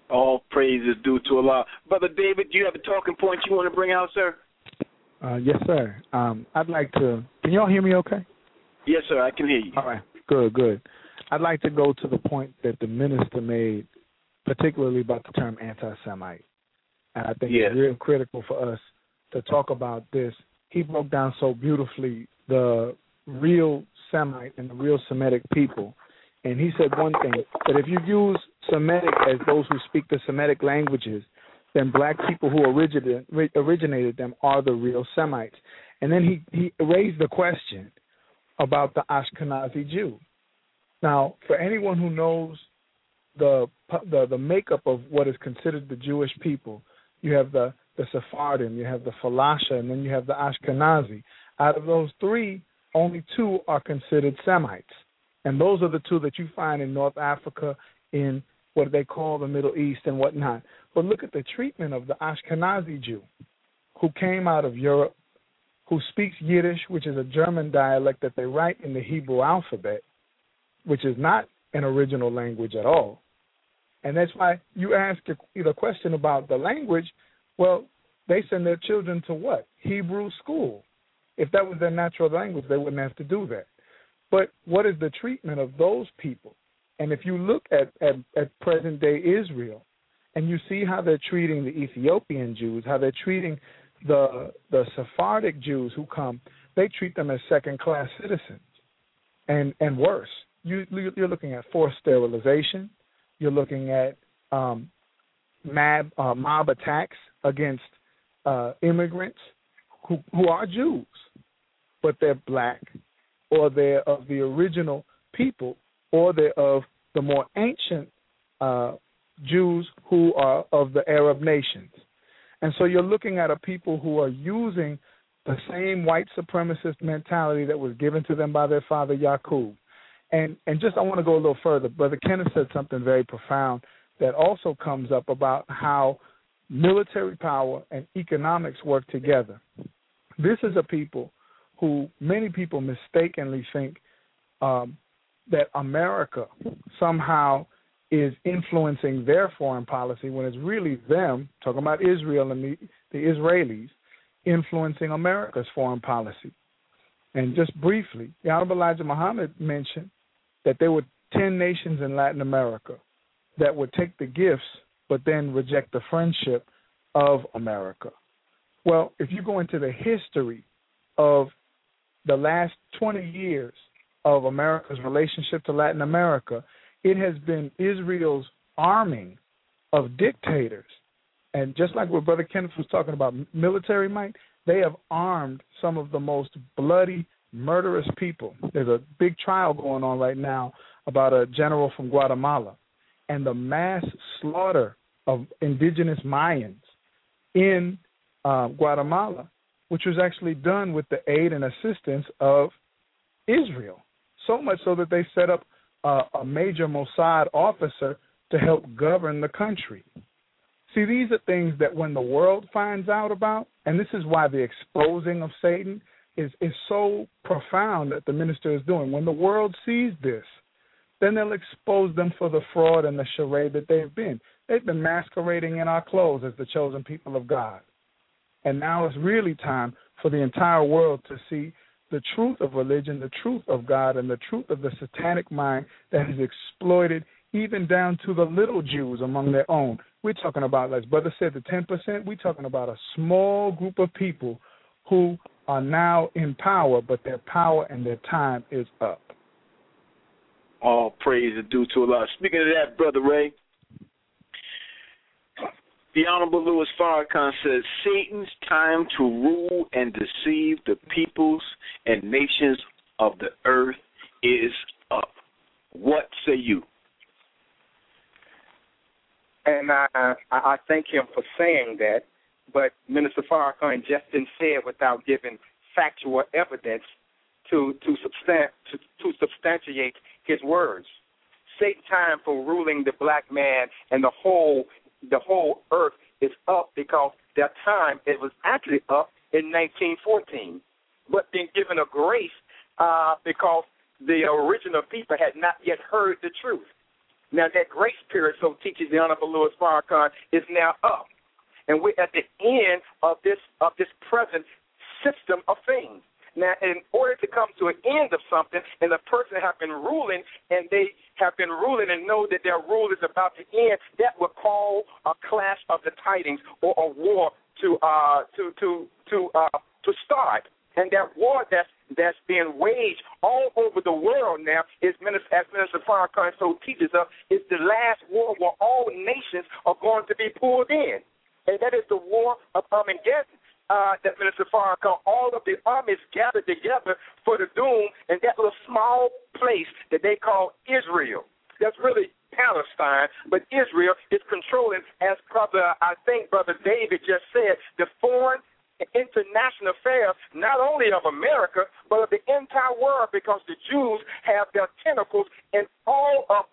Speaker 7: All praise is due to Allah. Brother David, do you have a talking point you want to bring out, sir?
Speaker 1: Yes, sir. I'd like to. Can y'all hear me okay?
Speaker 7: Yes, sir. I can hear you.
Speaker 1: All right. Good. I'd like to go to the point that the minister made, particularly about the term anti-Semite. And I think it's real critical for us to talk about this. He broke down so beautifully the real Semite and the real Semitic people. And he said one thing, that if you use Semitic as those who speak the Semitic languages, then black people who originated them are the real Semites. And then he raised the question about the Ashkenazi Jew. Now, for anyone who knows the makeup of what is considered the Jewish people, you have the Sephardim, you have the Falasha, and then you have the Ashkenazi. Out of those three, only two are considered Semites. And those are the two that you find in North Africa, in what they call the Middle East and whatnot. But look at the treatment of the Ashkenazi Jew, who came out of Europe, who speaks Yiddish, which is a German dialect that they write in the Hebrew alphabet, which is not an original language at all. And that's why you ask the question about the language. Well, they send their children to what? Hebrew school. If that was their natural language, they wouldn't have to do that. But what is the treatment of those people? And if you look at present-day Israel, and you see how they're treating the Ethiopian Jews, how they're treating the Sephardic Jews who come, they treat them as second-class citizens, and worse. You're looking at forced sterilization. You're looking at mob attacks against immigrants who are Jews, but they're black, or they're of the original people, or they're of the more ancient Jews who are of the Arab nations. And so you're looking at a people who are using the same white supremacist mentality that was given to them by their father Yaqub. And just I want to go a little further. Brother Kenneth said something very profound that also comes up about how military power and economics work together. This is a people who many people mistakenly think that America somehow is influencing their foreign policy when it's really them, talking about Israel and the Israelis, influencing America's foreign policy. And just briefly, the Honorable Elijah Muhammad mentioned that there were 10 nations in Latin America that would take the gifts but then reject the friendship of America. Well, if you go into the history of the last 20 years of America's relationship to Latin America, it has been Israel's arming of dictators. And just like what Brother Kenneth was talking about, military might, they have armed some of the most bloody, murderous people. There's a big trial going on right now about a general from Guatemala and the mass slaughter of indigenous Mayans in Guatemala, which was actually done with the aid and assistance of Israel. So much so that they set up a major Mossad officer to help govern the country. See, these are things that when the world finds out about, and this is why the exposing of Satan is so profound that the minister is doing. When the world sees this, then they'll expose them for the fraud and the charade that they've been. They've been masquerading in our clothes as the chosen people of God. And now it's really time for the entire world to see the truth of religion, the truth of God, and the truth of the satanic mind that has exploited even down to the little Jews among their own. We're talking about, as Brother said, the 10%. We're talking about a small group of people who are now in power, but their power and their time is up.
Speaker 7: All praise is due to Allah. Speaking of that, Brother Ray, the Honorable Louis Farrakhan says, Satan's time to rule and deceive the peoples and nations of the earth is up. What say you?
Speaker 5: And I thank him for saying that, but Minister Farrakhan just didn't say it without giving factual evidence to substantiate his words. Satan's time for ruling the black man and the whole earth is up because that time it was actually up in 1914, but been given a grace because the original people had not yet heard the truth. Now, that grace period, so teaches the Honorable Louis Farrakhan, is now up. And we're at the end of this present system of things. Now, in order to come to an end of something, and the person have been ruling, and they have been ruling and know that their rule is about to end, that would call a clash of the titans or a war to start. And that war that's being waged all over the world now is, as Minister Farrakhan so teaches us, is the last war where all nations are going to be pulled in. And that is the war of Armageddon. That Minister Farrakhan, all of the armies gathered together for the doom in that little small place that they call Israel. That's really Palestine, but Israel is controlling, as Brother David just said, the foreign international affairs, not only of America, but of the entire world, because the Jews have their tentacles in all of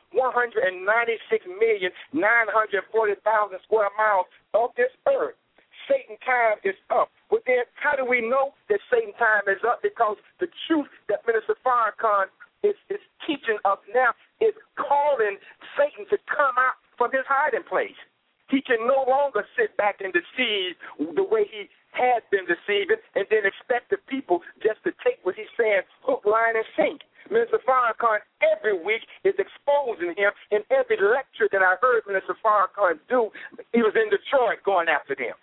Speaker 5: 196,940,000 square miles of this earth. Satan time is up. But then how do we know that Satan time is up? Because the truth that Minister Farrakhan is teaching us now is calling Satan to come out from his hiding place. He can no longer sit back and deceive the way he has been deceiving and then expect the people just to take what he's saying hook, line, and sink. Minister Farrakhan every week is exposing him. In every lecture that I heard Minister Farrakhan do, he was in Detroit going after them.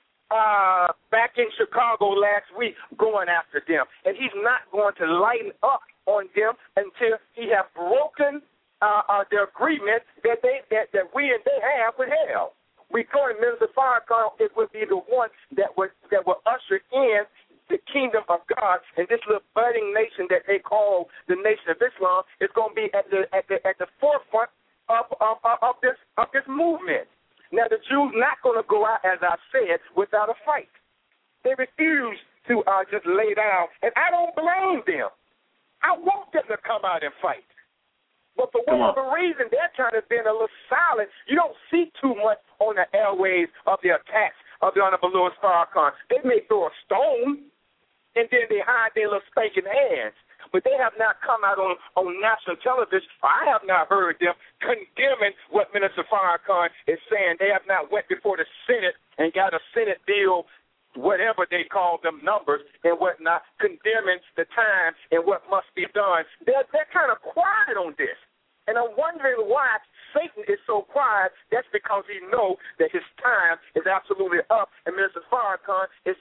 Speaker 5: Back in Chicago last week going after them. And he's not going to lighten up on them until he has broken the agreement that we and they have with hell. We call him Minister Farrakhan. It would be the one that will usher in the kingdom of God, and this little budding nation that they call the Nation of Islam is going to be at the forefront of this movement. Now, the Jews not going to go out, as I said, without a fight. They refuse to just lay down, and I don't blame them. I want them to come out and fight. But for whatever reason, they're trying to be a little silent. You don't see too much on the airwaves of the attacks of the Honorable Louis Farrakhan. They may throw a stone, and then they hide their little spanking hands. But they have not come out on national television. I have not heard them condemning what Minister Farrakhan is saying. They have not went before the Senate and got a Senate bill, whatever they call them, numbers and whatnot, condemning the time and what must be done. They're kind of quiet on this. And I'm wondering why Satan is so quiet. That's because he knows that his time is absolutely up, and Minister Farrakhan is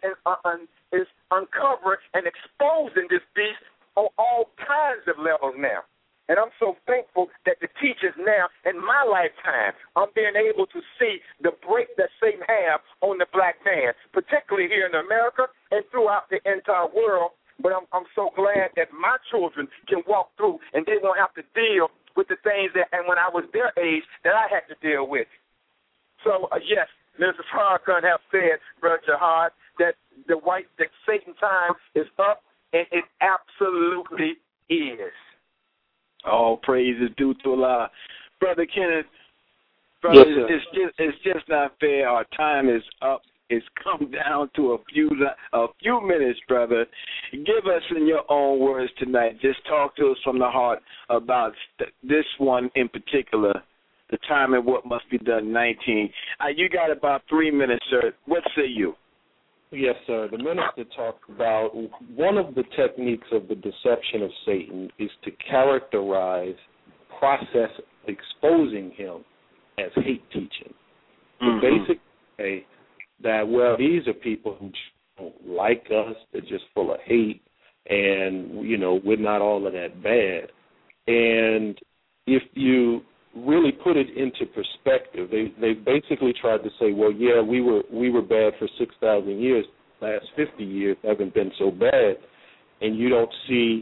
Speaker 5: uncovering and exposing this beast on all kinds of levels now. And I'm so thankful that the teachers now, in my lifetime, I'm being able to see the break that Satan have on the black man, particularly here in America and throughout the entire world. But I'm so glad that my children can walk through and they won't have to deal with the things that, and when I was their age, that I had to deal with. So, yes, Minister Farrakhan have said, Brother Jihad, that Satan time is up, and it absolutely is.
Speaker 7: All praise is due to Allah. Brother Kenneth, brother,
Speaker 6: yes,
Speaker 7: it's just not fair. Our time is up. It's come down to a few minutes, brother. Give us in your own words tonight. Just talk to us from the heart about this one in particular, the time and what must be done, 19. You got about 3 minutes, sir. What say you?
Speaker 6: Yes, sir. The minister talked about one of the techniques of the deception of Satan is to characterize the process of exposing him as hate teaching. Mm-hmm. So basically say that, well, these are people who don't like us, they're just full of hate, and, you know, we're not all of that bad. And if you really put it into perspective, they basically tried to say, well, yeah, we were bad for 6,000 years. Last 50 years haven't been so bad, and you don't see,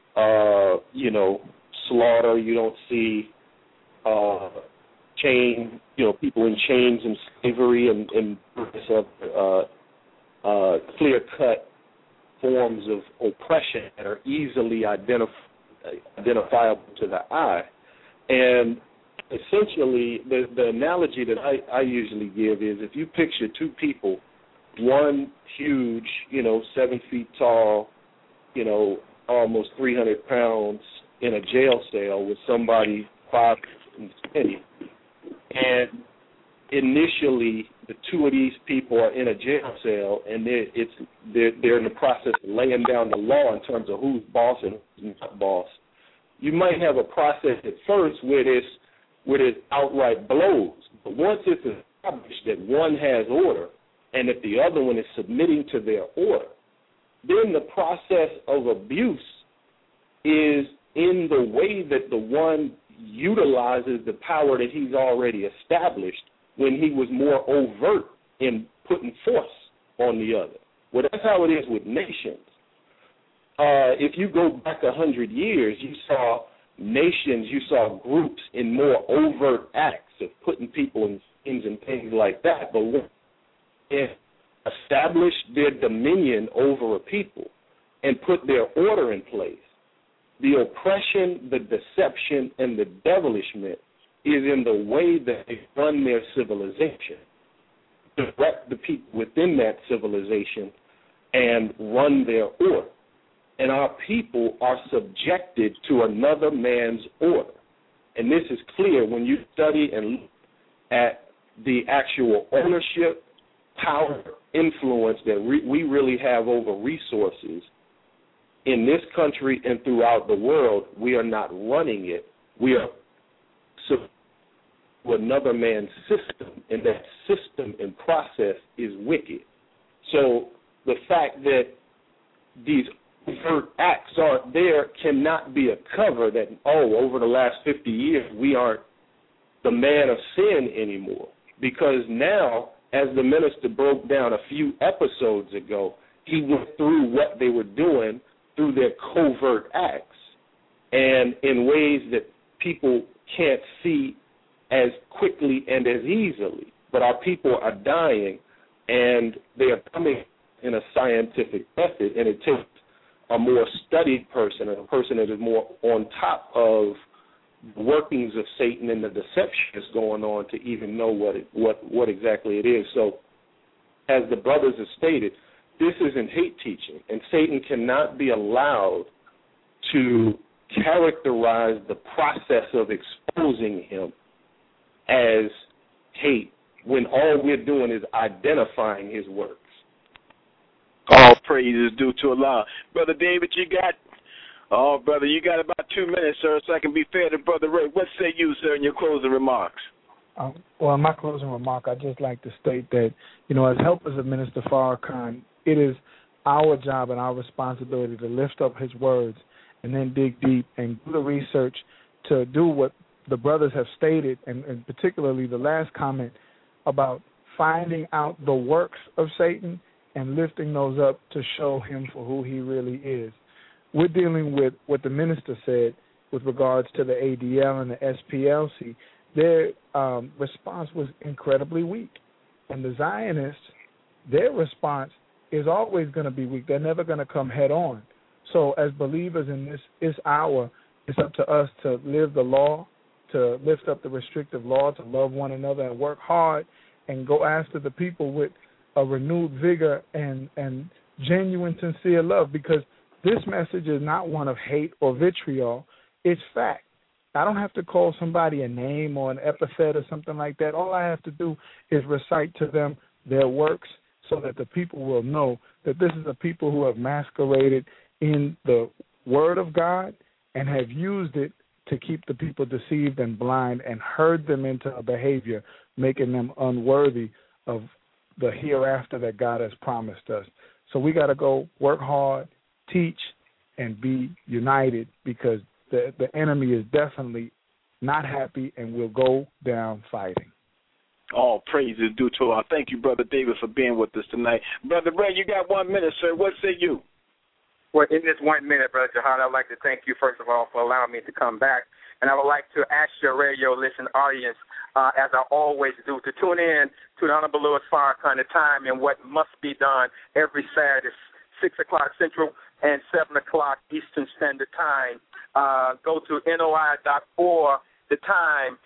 Speaker 6: slaughter. You don't see people in chains and slavery and clear-cut forms of oppression that are easily identifiable to the eye. And essentially, the analogy that I usually give is if you picture two people, one huge, 7 feet tall, almost 300 pounds in a jail cell with somebody 5 in the city. And initially, the two of these people are in a jail cell, and they're in the process of laying down the law in terms of who's boss and who's not boss. You might have a process at first where there's outright blows, but once it's established that one has order and that the other one is submitting to their order, then the process of abuse is in the way that the one utilizes the power that he's already established when he was more overt in putting force on the other. Well, that's how it is with nations. If you go back 100 years, you saw nations, you saw groups in more overt acts of putting people in things and things like that. But when they established their dominion over a people and put their order in place, the oppression, the deception, and the devilishment is in the way that they run their civilization, direct the people within that civilization, and run their order. And our people are subjected to another man's order. And this is clear when you study and look at the actual ownership, power, influence that we really have over resources in this country and throughout the world. We are not running it. We are subject to another man's system, and that system and process is wicked. So the fact that these overt acts aren't there cannot be a cover that, over the last 50 years, we aren't the man of sin anymore. Because now, as the minister broke down a few episodes ago, he went through what they were doing through their covert acts and in ways that people can't see as quickly and as easily. But our people are dying, and they are coming in a scientific method, and it takes a more studied person, and a person that is more on top of the workings of Satan and the deception that's going on to even know what exactly it is. So, as the brothers have stated, this isn't hate teaching, and Satan cannot be allowed to characterize the process of exposing him as hate when all we're doing is identifying his works.
Speaker 7: All praise is due to Allah. Brother David, you got about 2 minutes, sir, so I can be fair to Brother Ray. What say you, sir, in your closing remarks?
Speaker 1: Well, in my closing remark, I'd just like to state that, as helpers of Minister Farrakhan, it is our job and our responsibility to lift up his words and then dig deep and do the research to do what the brothers have stated, and particularly the last comment about finding out the works of Satan and lifting those up to show him for who he really is. We're dealing with what the minister said with regards to the ADL and the SPLC. Their response was incredibly weak. And the Zionists, their response is always going to be weak. They're never going to come head on. So as believers in this hour, it's up to us to live the law, to lift up the restrictive law, to love one another and work hard and go after the people with a renewed vigor and genuine, sincere love, because this message is not one of hate or vitriol. It's fact. I don't have to call somebody a name or an epithet or something like that. All I have to do is recite to them their works so that the people will know that this is a people who have masqueraded in the Word of God and have used it to keep the people deceived and blind and herd them into a behavior, making them unworthy of the hereafter that God has promised us. So we got to go work hard, teach, and be united, because the enemy is definitely not happy and will go down fighting.
Speaker 7: All praise is due to Allah. Thank you, Brother David, for being with us tonight. Brother Ray, you got 1 minute, sir. What say you?
Speaker 5: Well, in this 1 minute, Brother Jihad, I'd like to thank you, first of all, for allowing me to come back. And I would like to ask your radio listen audience, as I always do, to tune in to the Honorable Louis Farrakhan, the time and what must be done every Saturday, 6 o'clock Central and 7 o'clock Eastern Standard Time. Go to NOI.org, the time,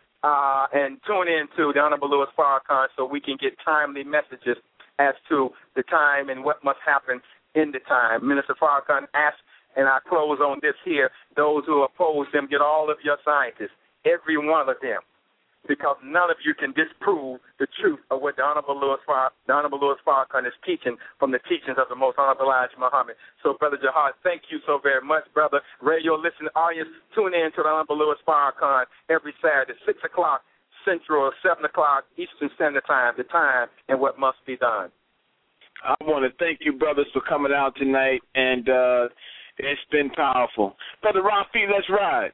Speaker 5: and tune in to the Honorable Louis Farrakhan so we can get timely messages as to the time and what must happen in the time. Minister Farrakhan asked, and I close on this here, those who oppose them, get all of your scientists, every one of them, because none of you can disprove the truth of what the Honorable Louis Farrakhan is teaching from the teachings of the Most Honorable Elijah Muhammad. So, Brother Jihad, thank you so very much, brother. Radio listening audience, tune in to the Honorable Louis Farrakhan every Saturday, 6 o'clock Central, 7 o'clock Eastern Standard Time, the time and what must be done.
Speaker 7: I want to thank you, brothers, for coming out tonight, and it's been powerful. Brother Rafi, let's ride.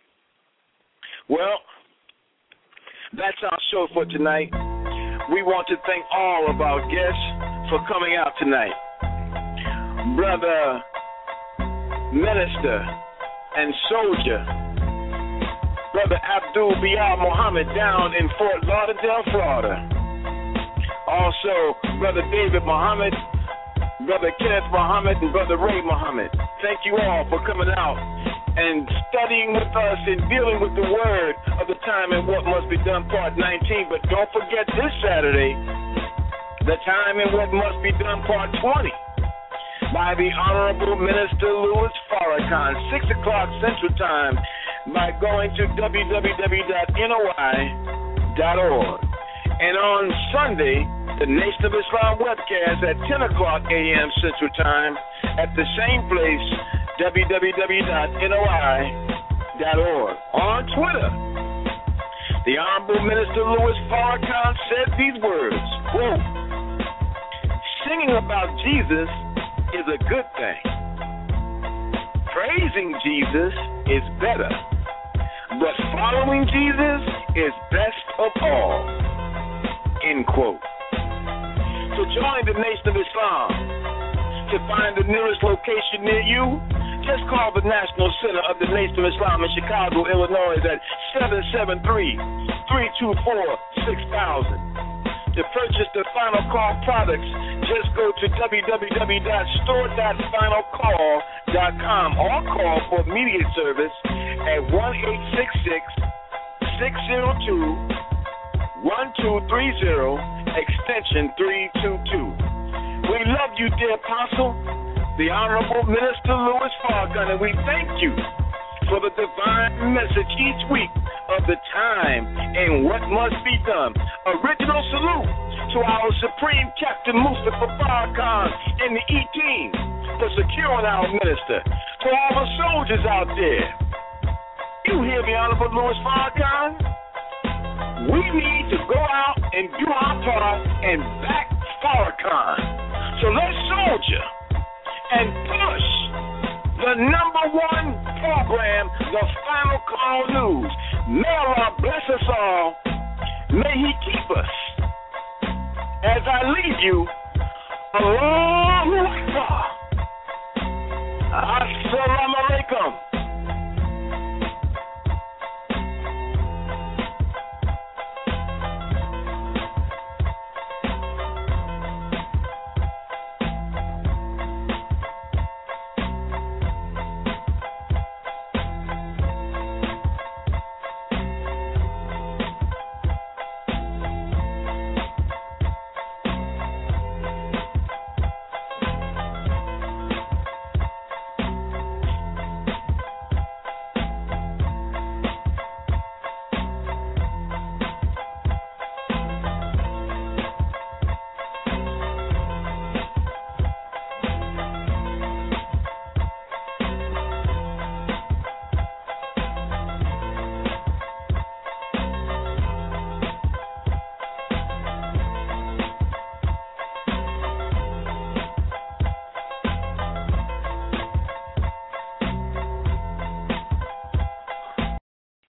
Speaker 7: Well, that's our show for tonight. We want to thank all of our guests for coming out tonight. Brother Minister and Soldier, Brother Abdul Biar Muhammad down in Fort Lauderdale, Florida. Also, Brother David Muhammad, Brother Kenneth Muhammad, and Brother Ray Muhammad. Thank you all for coming out and studying with us and dealing with the word of the time and what must be done, part 19. But don't forget this Saturday, the time and what must be done, part 20, by the Honorable Minister Louis Farrakhan, 6 o'clock Central Time, by going to www.noi.org. And on Sunday, the Nation of Islam webcast at 10 o'clock a.m. Central Time at the same place, www.noi.org. On Twitter, the Honorable Minister Louis Farrakhan said these words, quote, "Singing about Jesus is a good thing. Praising Jesus is better. But following Jesus is best of all." End quote. So join the Nation of Islam. To find the nearest location near you, just call the National Center of the Nation of Islam in Chicago, Illinois at 773-324-6000. To purchase the Final Call products, just go to www.store.finalcall.com or call for immediate service at 1-866-602-1230, extension 322. We love you, dear Apostle, the Honorable Minister Louis Farrakhan, and we thank you for the divine message each week of the time and what must be done. Original salute to our Supreme Captain Mustafa Farrakhan and the E-Team for securing our minister. To all the soldiers out there, you hear me, Honorable Louis Farrakhan? We need to go out and do our part and back Farrakhan. So let's soldier and push the #1 program, the Final Call News. May Allah bless us all. May He keep us. As I leave you alone